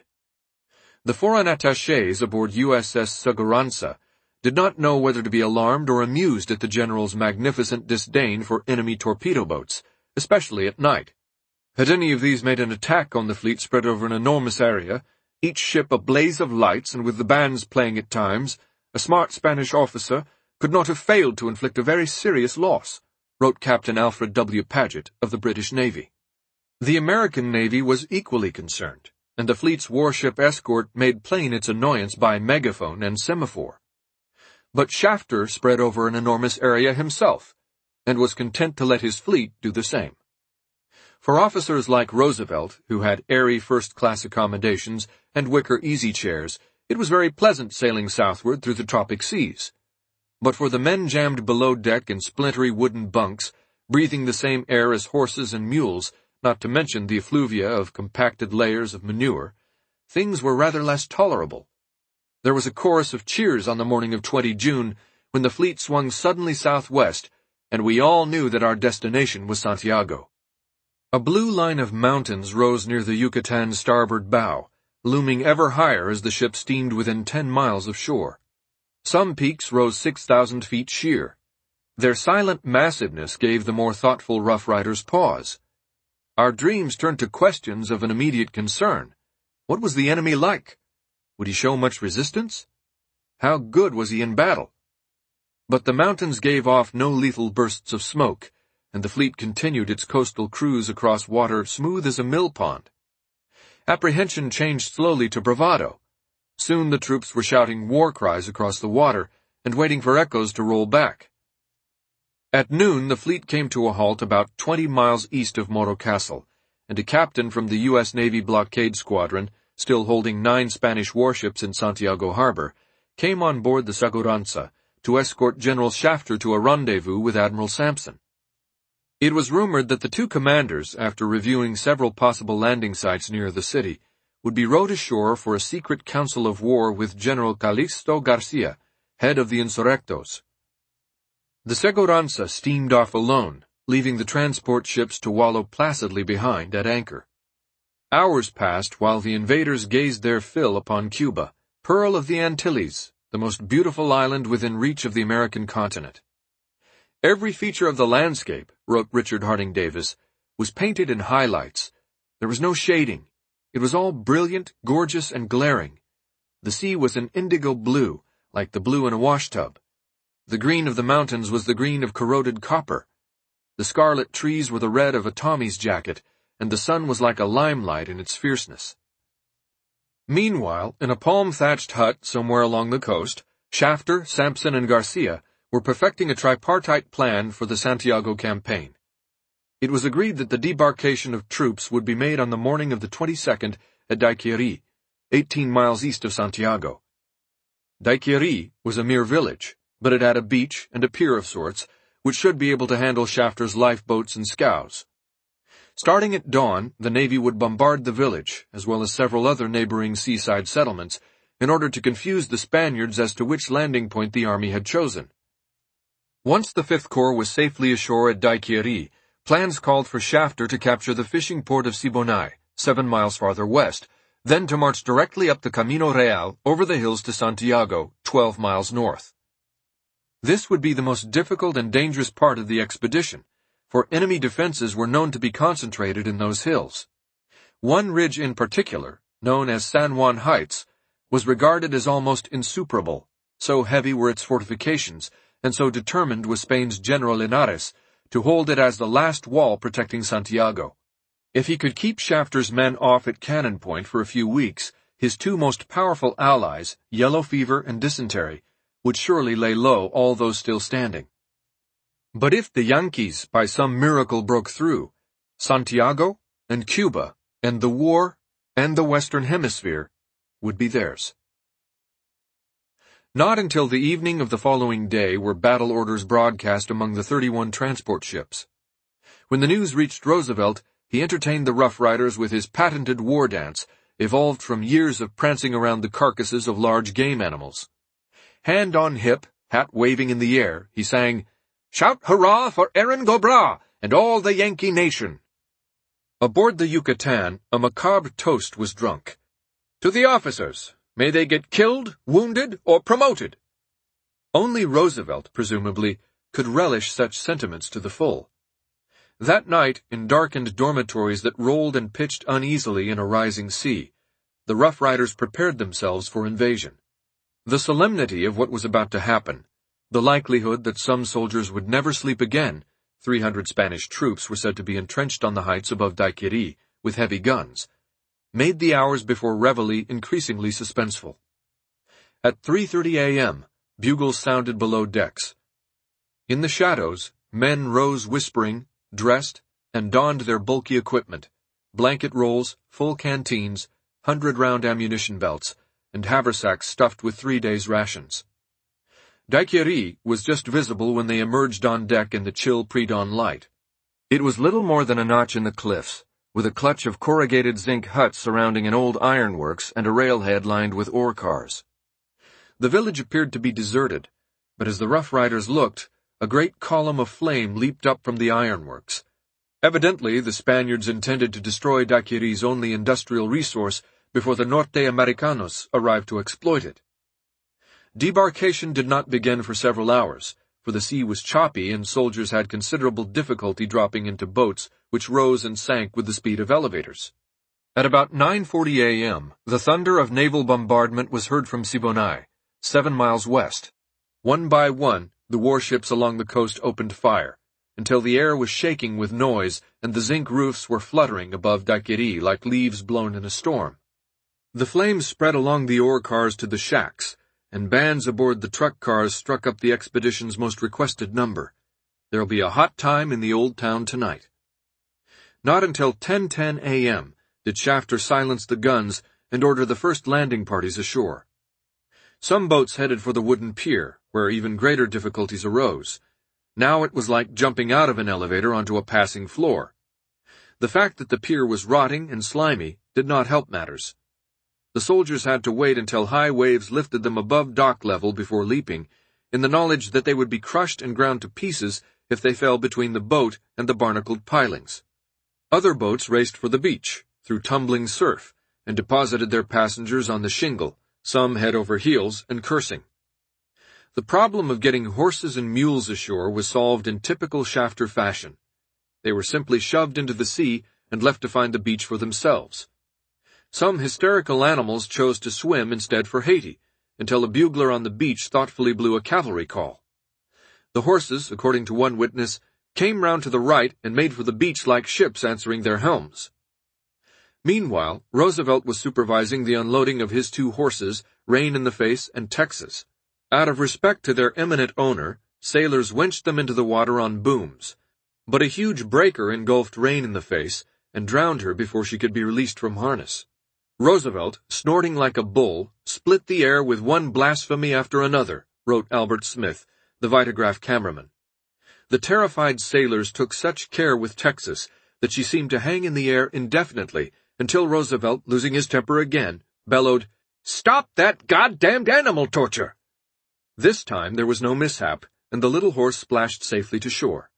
The foreign attachés aboard U S S Segurança did not know whether to be alarmed or amused at the general's magnificent disdain for enemy torpedo boats, especially at night. Had any of these made an attack on the fleet spread over an enormous area, each ship a blaze of lights and with the bands playing at times, a smart Spanish officer could not have failed to inflict a very serious loss, wrote Captain Alfred W. Paget of the British Navy. The American Navy was equally concerned, and the fleet's warship escort made plain its annoyance by megaphone and semaphore. But Shafter spread over an enormous area himself, and was content to let his fleet do the same. For officers like Roosevelt, who had airy first-class accommodations and wicker easy chairs, it was very pleasant sailing southward through the tropic seas. But for the men jammed below deck in splintery wooden bunks, breathing the same air as horses and mules, not to mention the effluvia of compacted layers of manure, things were rather less tolerable. There was a chorus of cheers on the morning of the twentieth of June when the fleet swung suddenly southwest, and we all knew that our destination was Santiago. A blue line of mountains rose near the Yucatan's starboard bow, looming ever higher as the ship steamed within ten miles of shore. Some peaks rose six thousand feet sheer. Their silent massiveness gave the more thoughtful Rough Riders pause. Our dreams turned to questions of an immediate concern. What was the enemy like? Would he show much resistance? How good was he in battle? But the mountains gave off no lethal bursts of smoke, and the fleet continued its coastal cruise across water smooth as a mill pond. Apprehension changed slowly to bravado. Soon the troops were shouting war cries across the water and waiting for echoes to roll back. At noon, the fleet came to a halt about twenty miles east of Morro Castle, and a captain from the U S Navy blockade squadron, still holding nine Spanish warships in Santiago Harbor, came on board the Segurança to escort General Shafter to a rendezvous with Admiral Sampson. It was rumored that the two commanders, after reviewing several possible landing sites near the city, would be rowed ashore for a secret council of war with General Calixto Garcia, head of the insurrectos. The Segurança steamed off alone, leaving the transport ships to wallow placidly behind at anchor. Hours passed while the invaders gazed their fill upon Cuba, pearl of the Antilles, the most beautiful island within reach of the American continent. Every feature of the landscape, wrote Richard Harding Davis, was painted in highlights. There was no shading. It was all brilliant, gorgeous, and glaring. The sea was an indigo blue, like the blue in a washtub. The green of the mountains was the green of corroded copper. The scarlet trees were the red of a Tommy's jacket, and the sun was like a limelight in its fierceness. Meanwhile, in a palm-thatched hut somewhere along the coast, Shafter, Sampson, and Garcia were perfecting a tripartite plan for the Santiago campaign. It was agreed that the debarkation of troops would be made on the morning of the twenty-second at Daiquiri, eighteen miles east of Santiago. Daiquiri was a mere village, but it had a beach and a pier of sorts, which should be able to handle Shafter's lifeboats and scows. Starting at dawn, the Navy would bombard the village, as well as several other neighboring seaside settlements, in order to confuse the Spaniards as to which landing point the army had chosen. Once the Fifth Corps was safely ashore at Daiquiri, plans called for Shafter to capture the fishing port of Siboney, seven miles farther west, then to march directly up the Camino Real over the hills to Santiago, twelve miles north. This would be the most difficult and dangerous part of the expedition, for enemy defenses were known to be concentrated in those hills. One ridge in particular, known as San Juan Heights, was regarded as almost insuperable, so heavy were its fortifications, and so determined was Spain's General Linares to hold it as the last wall protecting Santiago. If he could keep Shafter's men off at cannon point for a few weeks, his two most powerful allies, yellow fever and dysentery, would surely lay low all those still standing. But if the Yankees by some miracle broke through, Santiago and Cuba and the war and the Western Hemisphere would be theirs. Not until the evening of the following day were battle orders broadcast among the thirty-one transport ships. When the news reached Roosevelt, he entertained the Rough Riders with his patented war dance, evolved from years of prancing around the carcasses of large game animals. Hand on hip, hat waving in the air, he sang, "Shout hurrah for Erin go bragh and all the Yankee nation." Aboard the Yucatan, a macabre toast was drunk. "To the officers, may they get killed, wounded, or promoted." Only Roosevelt, presumably, could relish such sentiments to the full. That night, in darkened dormitories that rolled and pitched uneasily in a rising sea, the Rough Riders prepared themselves for invasion. The solemnity of what was about to happen, the likelihood that some soldiers would never sleep again, three hundred Spanish troops were said to be entrenched on the heights above Daiquiri, with heavy guns, made the hours before reveille increasingly suspenseful. At three thirty a m, bugles sounded below decks. In the shadows, men rose whispering, dressed, and donned their bulky equipment, blanket rolls, full canteens, hundred-round ammunition belts, and haversacks stuffed with three days' rations. Daiquiri was just visible when they emerged on deck in the chill pre-dawn light. It was little more than a notch in the cliffs, with a clutch of corrugated zinc huts surrounding an old ironworks and a railhead lined with ore cars. The village appeared to be deserted, but as the Rough Riders looked, a great column of flame leaped up from the ironworks. Evidently, the Spaniards intended to destroy Daiquiri's only industrial resource before the Norte Americanos arrived to exploit it. Debarkation did not begin for several hours, for the sea was choppy and soldiers had considerable difficulty dropping into boats which rose and sank with the speed of elevators. At about nine forty a m, the thunder of naval bombardment was heard from Siboney, seven miles west. One by one, the warships along the coast opened fire, until the air was shaking with noise and the zinc roofs were fluttering above Daiquiri like leaves blown in a storm. The flames spread along the ore cars to the shacks, and bands aboard the truck cars struck up the expedition's most requested number. "There'll be a hot time in the old town tonight." Not until ten ten a m did Shafter silence the guns and order the first landing parties ashore. Some boats headed for the wooden pier, where even greater difficulties arose. Now it was like jumping out of an elevator onto a passing floor. The fact that the pier was rotting and slimy did not help matters. The soldiers had to wait until high waves lifted them above dock level before leaping, in the knowledge that they would be crushed and ground to pieces if they fell between the boat and the barnacled pilings. Other boats raced for the beach, through tumbling surf, and deposited their passengers on the shingle, some head over heels and cursing. The problem of getting horses and mules ashore was solved in typical Shafter fashion. They were simply shoved into the sea and left to find the beach for themselves. Some hysterical animals chose to swim instead for Haiti, until a bugler on the beach thoughtfully blew a cavalry call. The horses, according to one witness, came round to the right and made for the beach like ships answering their helms. Meanwhile, Roosevelt was supervising the unloading of his two horses, Rain in the Face and Texas. Out of respect to their eminent owner, sailors winched them into the water on booms, but a huge breaker engulfed Rain in the Face and drowned her before she could be released from harness. Roosevelt, snorting like a bull, split the air with one blasphemy after another, wrote Albert Smith, the Vitagraph cameraman. The terrified sailors took such care with Texas that she seemed to hang in the air indefinitely until Roosevelt, losing his temper again, bellowed, "Stop that goddamned animal torture!" This time there was no mishap, and the little horse splashed safely to shore.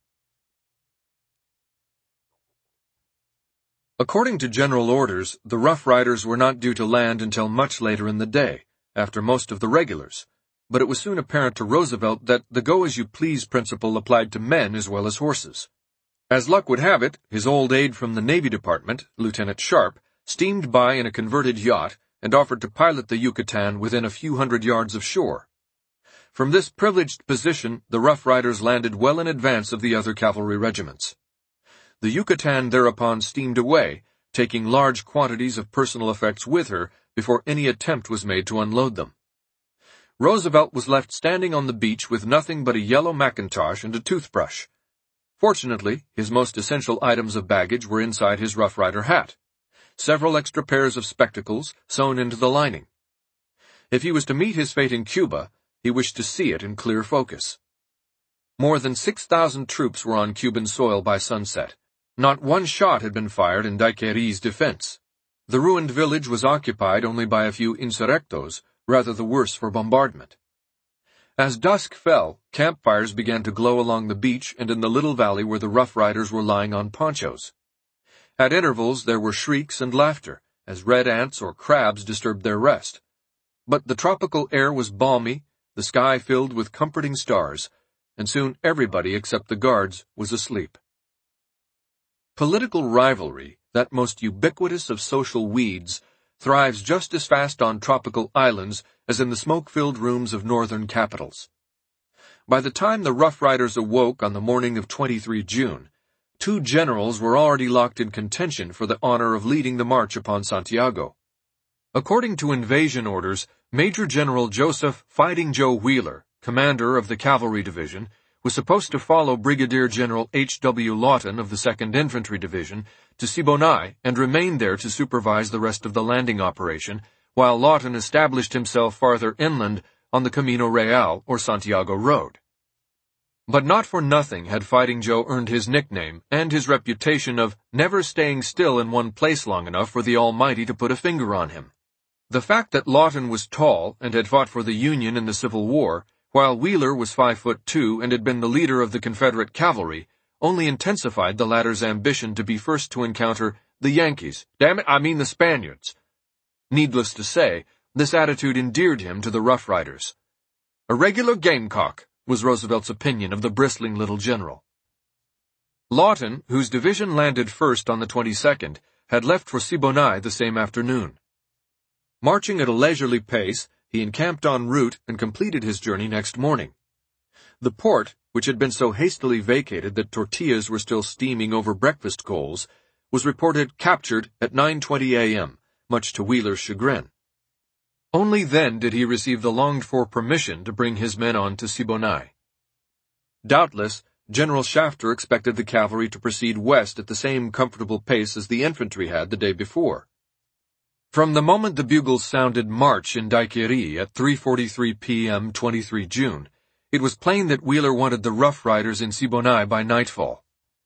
According to general orders, the Rough Riders were not due to land until much later in the day, after most of the regulars, but it was soon apparent to Roosevelt that the go-as-you-please principle applied to men as well as horses. As luck would have it, his old aide from the Navy Department, Lieutenant Sharp, steamed by in a converted yacht and offered to pilot the Yucatan within a few hundred yards of shore. From this privileged position, the Rough Riders landed well in advance of the other cavalry regiments. The Yucatan thereupon steamed away, taking large quantities of personal effects with her before any attempt was made to unload them. Roosevelt was left standing on the beach with nothing but a yellow mackintosh and a toothbrush. Fortunately, his most essential items of baggage were inside his Rough Rider hat. Several extra pairs of spectacles sewn into the lining. If he was to meet his fate in Cuba, he wished to see it in clear focus. More than six thousand troops were on Cuban soil by sunset. Not one shot had been fired in Daiquiri's defense. The ruined village was occupied only by a few insurrectos, rather the worse for bombardment. As dusk fell, campfires began to glow along the beach and in the little valley where the Rough Riders were lying on ponchos. At intervals there were shrieks and laughter, as red ants or crabs disturbed their rest. But the tropical air was balmy, the sky filled with comforting stars, and soon everybody except the guards was asleep. Political rivalry, that most ubiquitous of social weeds, thrives just as fast on tropical islands as in the smoke-filled rooms of northern capitals. By the time the Rough Riders awoke on the morning of the twenty-third of June, two generals were already locked in contention for the honor of leading the march upon Santiago. According to invasion orders, Major General Joseph Fighting Joe Wheeler, commander of the Cavalry Division, was supposed to follow Brigadier General H W Lawton of the second Infantry Division to Siboney and remain there to supervise the rest of the landing operation, while Lawton established himself farther inland on the Camino Real or Santiago Road. But not for nothing had Fighting Joe earned his nickname and his reputation of never staying still in one place long enough for the Almighty to put a finger on him. The fact that Lawton was tall and had fought for the Union in the Civil War, while Wheeler was five foot two and had been the leader of the Confederate cavalry, only intensified the latter's ambition to be first to encounter the Yankees. Damn it, I mean the Spaniards. Needless to say, this attitude endeared him to the Rough Riders. A regular gamecock, was Roosevelt's opinion of the bristling little general. Lawton, whose division landed first on the twenty-second, had left for Siboney the same afternoon. Marching at a leisurely pace, he encamped en route and completed his journey next morning. The port, which had been so hastily vacated that tortillas were still steaming over breakfast coals, was reported captured at nine twenty a m, much to Wheeler's chagrin. Only then did he receive the longed-for permission to bring his men on to Siboney. Doubtless, General Shafter expected the cavalry to proceed west at the same comfortable pace as the infantry had the day before. From the moment the bugles sounded march in Daiquiri at three forty-three p m the twenty-third of June, it was plain that Wheeler wanted the Rough Riders in Siboney by nightfall.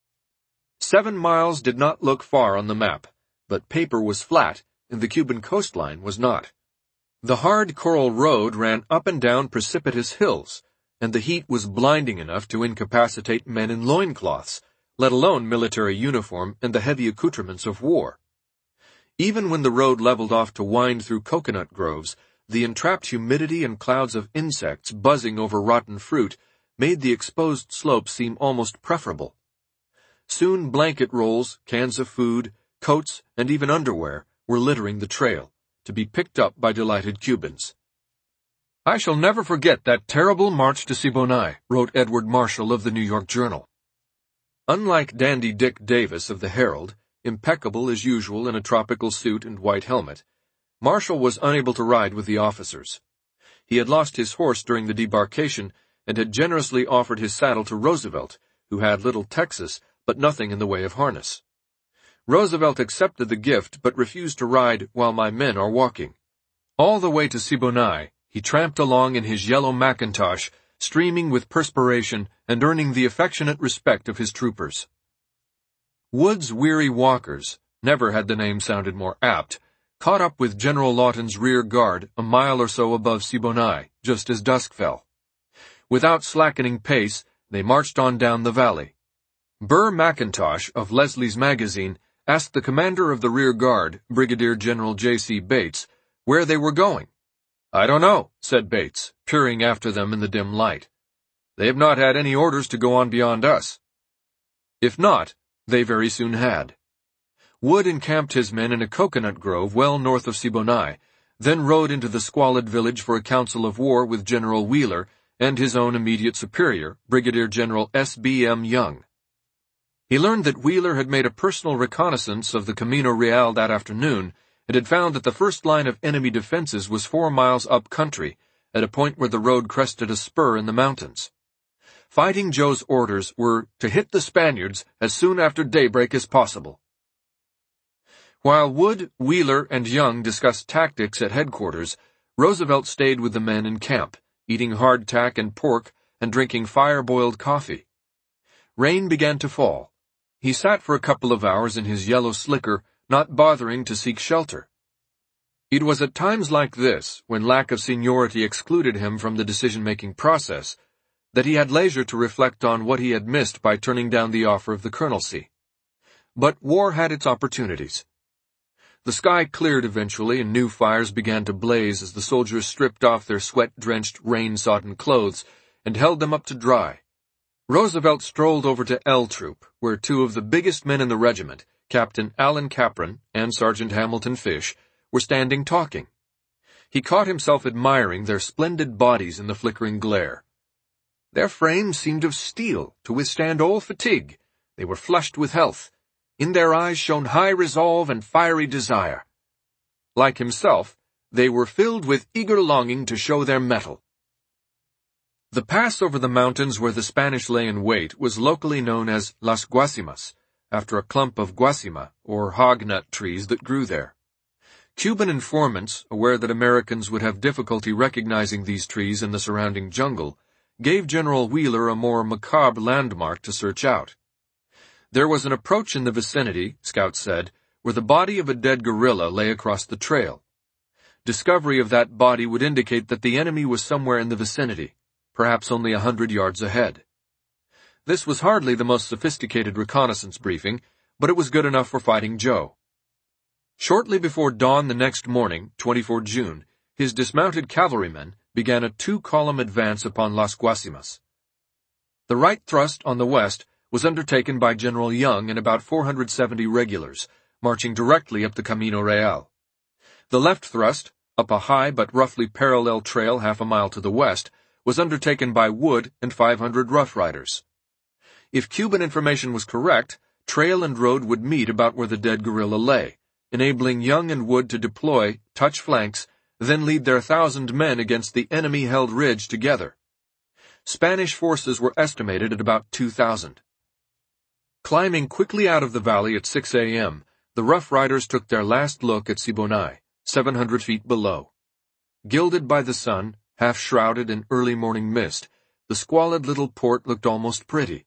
Seven miles did not look far on the map, but paper was flat, and the Cuban coastline was not. The hard coral road ran up and down precipitous hills, and the heat was blinding enough to incapacitate men in loincloths, let alone military uniform and the heavy accoutrements of war. Even when the road leveled off to wind through coconut groves, the entrapped humidity and clouds of insects buzzing over rotten fruit made the exposed slopes seem almost preferable. Soon blanket rolls, cans of food, coats, and even underwear were littering the trail, to be picked up by delighted Cubans. "I shall never forget that terrible march to Siboney," wrote Edward Marshall of the New York Journal. Unlike Dandy Dick Davis of the Herald, impeccable as usual in a tropical suit and white helmet, Marshall was unable to ride with the officers. He had lost his horse during the debarkation and had generously offered his saddle to Roosevelt, who had little Texas but nothing in the way of harness. Roosevelt accepted the gift but refused to ride while my men are walking. All the way to Siboney, he tramped along in his yellow Macintosh, streaming with perspiration and earning the affectionate respect of his troopers. Wood's weary walkers, never had the name sounded more apt, caught up with General Lawton's rear guard a mile or so above Siboney, just as dusk fell. Without slackening pace, they marched on down the valley. Burr McIntosh of Leslie's Magazine asked the commander of the rear guard, Brigadier General J C Bates, where they were going. "I don't know," said Bates, peering after them in the dim light. "They have not had any orders to go on beyond us." If not, they very soon had. Wood encamped his men in a coconut grove well north of Siboney, then rode into the squalid village for a council of war with General Wheeler and his own immediate superior, Brigadier General S B M Young. He learned that Wheeler had made a personal reconnaissance of the Camino Real that afternoon and had found that the first line of enemy defenses was four miles up country, at a point where the road crested a spur in the mountains. Fighting Joe's orders were to hit the Spaniards as soon after daybreak as possible. While Wood, Wheeler, and Young discussed tactics at headquarters, Roosevelt stayed with the men in camp, eating hardtack and pork and drinking fire-boiled coffee. Rain began to fall. He sat for a couple of hours in his yellow slicker, not bothering to seek shelter. It was at times like this, when lack of seniority excluded him from the decision-making process, that he had leisure to reflect on what he had missed by turning down the offer of the colonelcy. But war had its opportunities. The sky cleared eventually and new fires began to blaze as the soldiers stripped off their sweat-drenched, rain-sodden clothes and held them up to dry. Roosevelt strolled over to L Troop, where two of the biggest men in the regiment, Captain Alan Capron and Sergeant Hamilton Fish, were standing talking. He caught himself admiring their splendid bodies in the flickering glare. Their frames seemed of steel to withstand all fatigue. They were flushed with health. In their eyes shone high resolve and fiery desire. Like himself, they were filled with eager longing to show their mettle. The pass over the mountains where the Spanish lay in wait was locally known as Las Guasimas, after a clump of guasima, or hognut trees that grew there. Cuban informants, aware that Americans would have difficulty recognizing these trees in the surrounding jungle, gave General Wheeler a more macabre landmark to search out. There was an approach in the vicinity, scouts said, where the body of a dead guerrilla lay across the trail. Discovery of that body would indicate that the enemy was somewhere in the vicinity, perhaps only a hundred yards ahead. This was hardly the most sophisticated reconnaissance briefing, but it was good enough for Fighting Joe. Shortly before dawn the next morning, the twenty-fourth of June, his dismounted cavalrymen began a two-column advance upon Las Guasimas. The right thrust on the west was undertaken by General Young and about four hundred seventy regulars, marching directly up the Camino Real. The left thrust, up a high but roughly parallel trail half a mile to the west, was undertaken by Wood and five hundred Rough Riders. If Cuban information was correct, trail and road would meet about where the dead guerrilla lay, enabling Young and Wood to deploy, touch flanks, then lead their thousand men against the enemy-held ridge together. Spanish forces were estimated at about two thousand. Climbing quickly out of the valley at six a m, the Rough Riders took their last look at Siboney, seven hundred feet below. Gilded by the sun, half shrouded in early morning mist, the squalid little port looked almost pretty.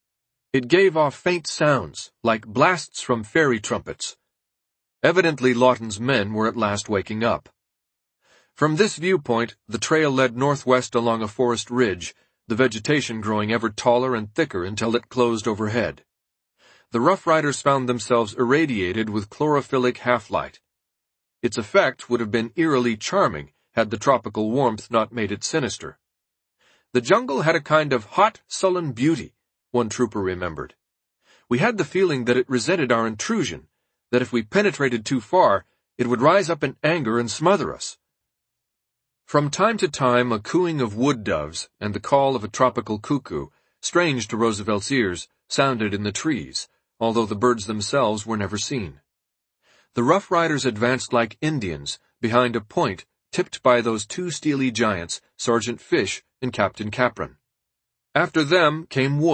It gave off faint sounds, like blasts from fairy trumpets. Evidently Lawton's men were at last waking up. From this viewpoint, the trail led northwest along a forest ridge, the vegetation growing ever taller and thicker until it closed overhead. The Rough Riders found themselves irradiated with chlorophyllc half-light. Its effect would have been eerily charming had the tropical warmth not made it sinister. The jungle had a kind of hot, sullen beauty, one trooper remembered. We had the feeling that it resented our intrusion, that if we penetrated too far, it would rise up in anger and smother us. From time to time, a cooing of wood doves and the call of a tropical cuckoo, strange to Roosevelt's ears, sounded in the trees, although the birds themselves were never seen. The Rough Riders advanced like Indians behind a point tipped by those two steely giants, Sergeant Fish and Captain Capron. After them came Wood.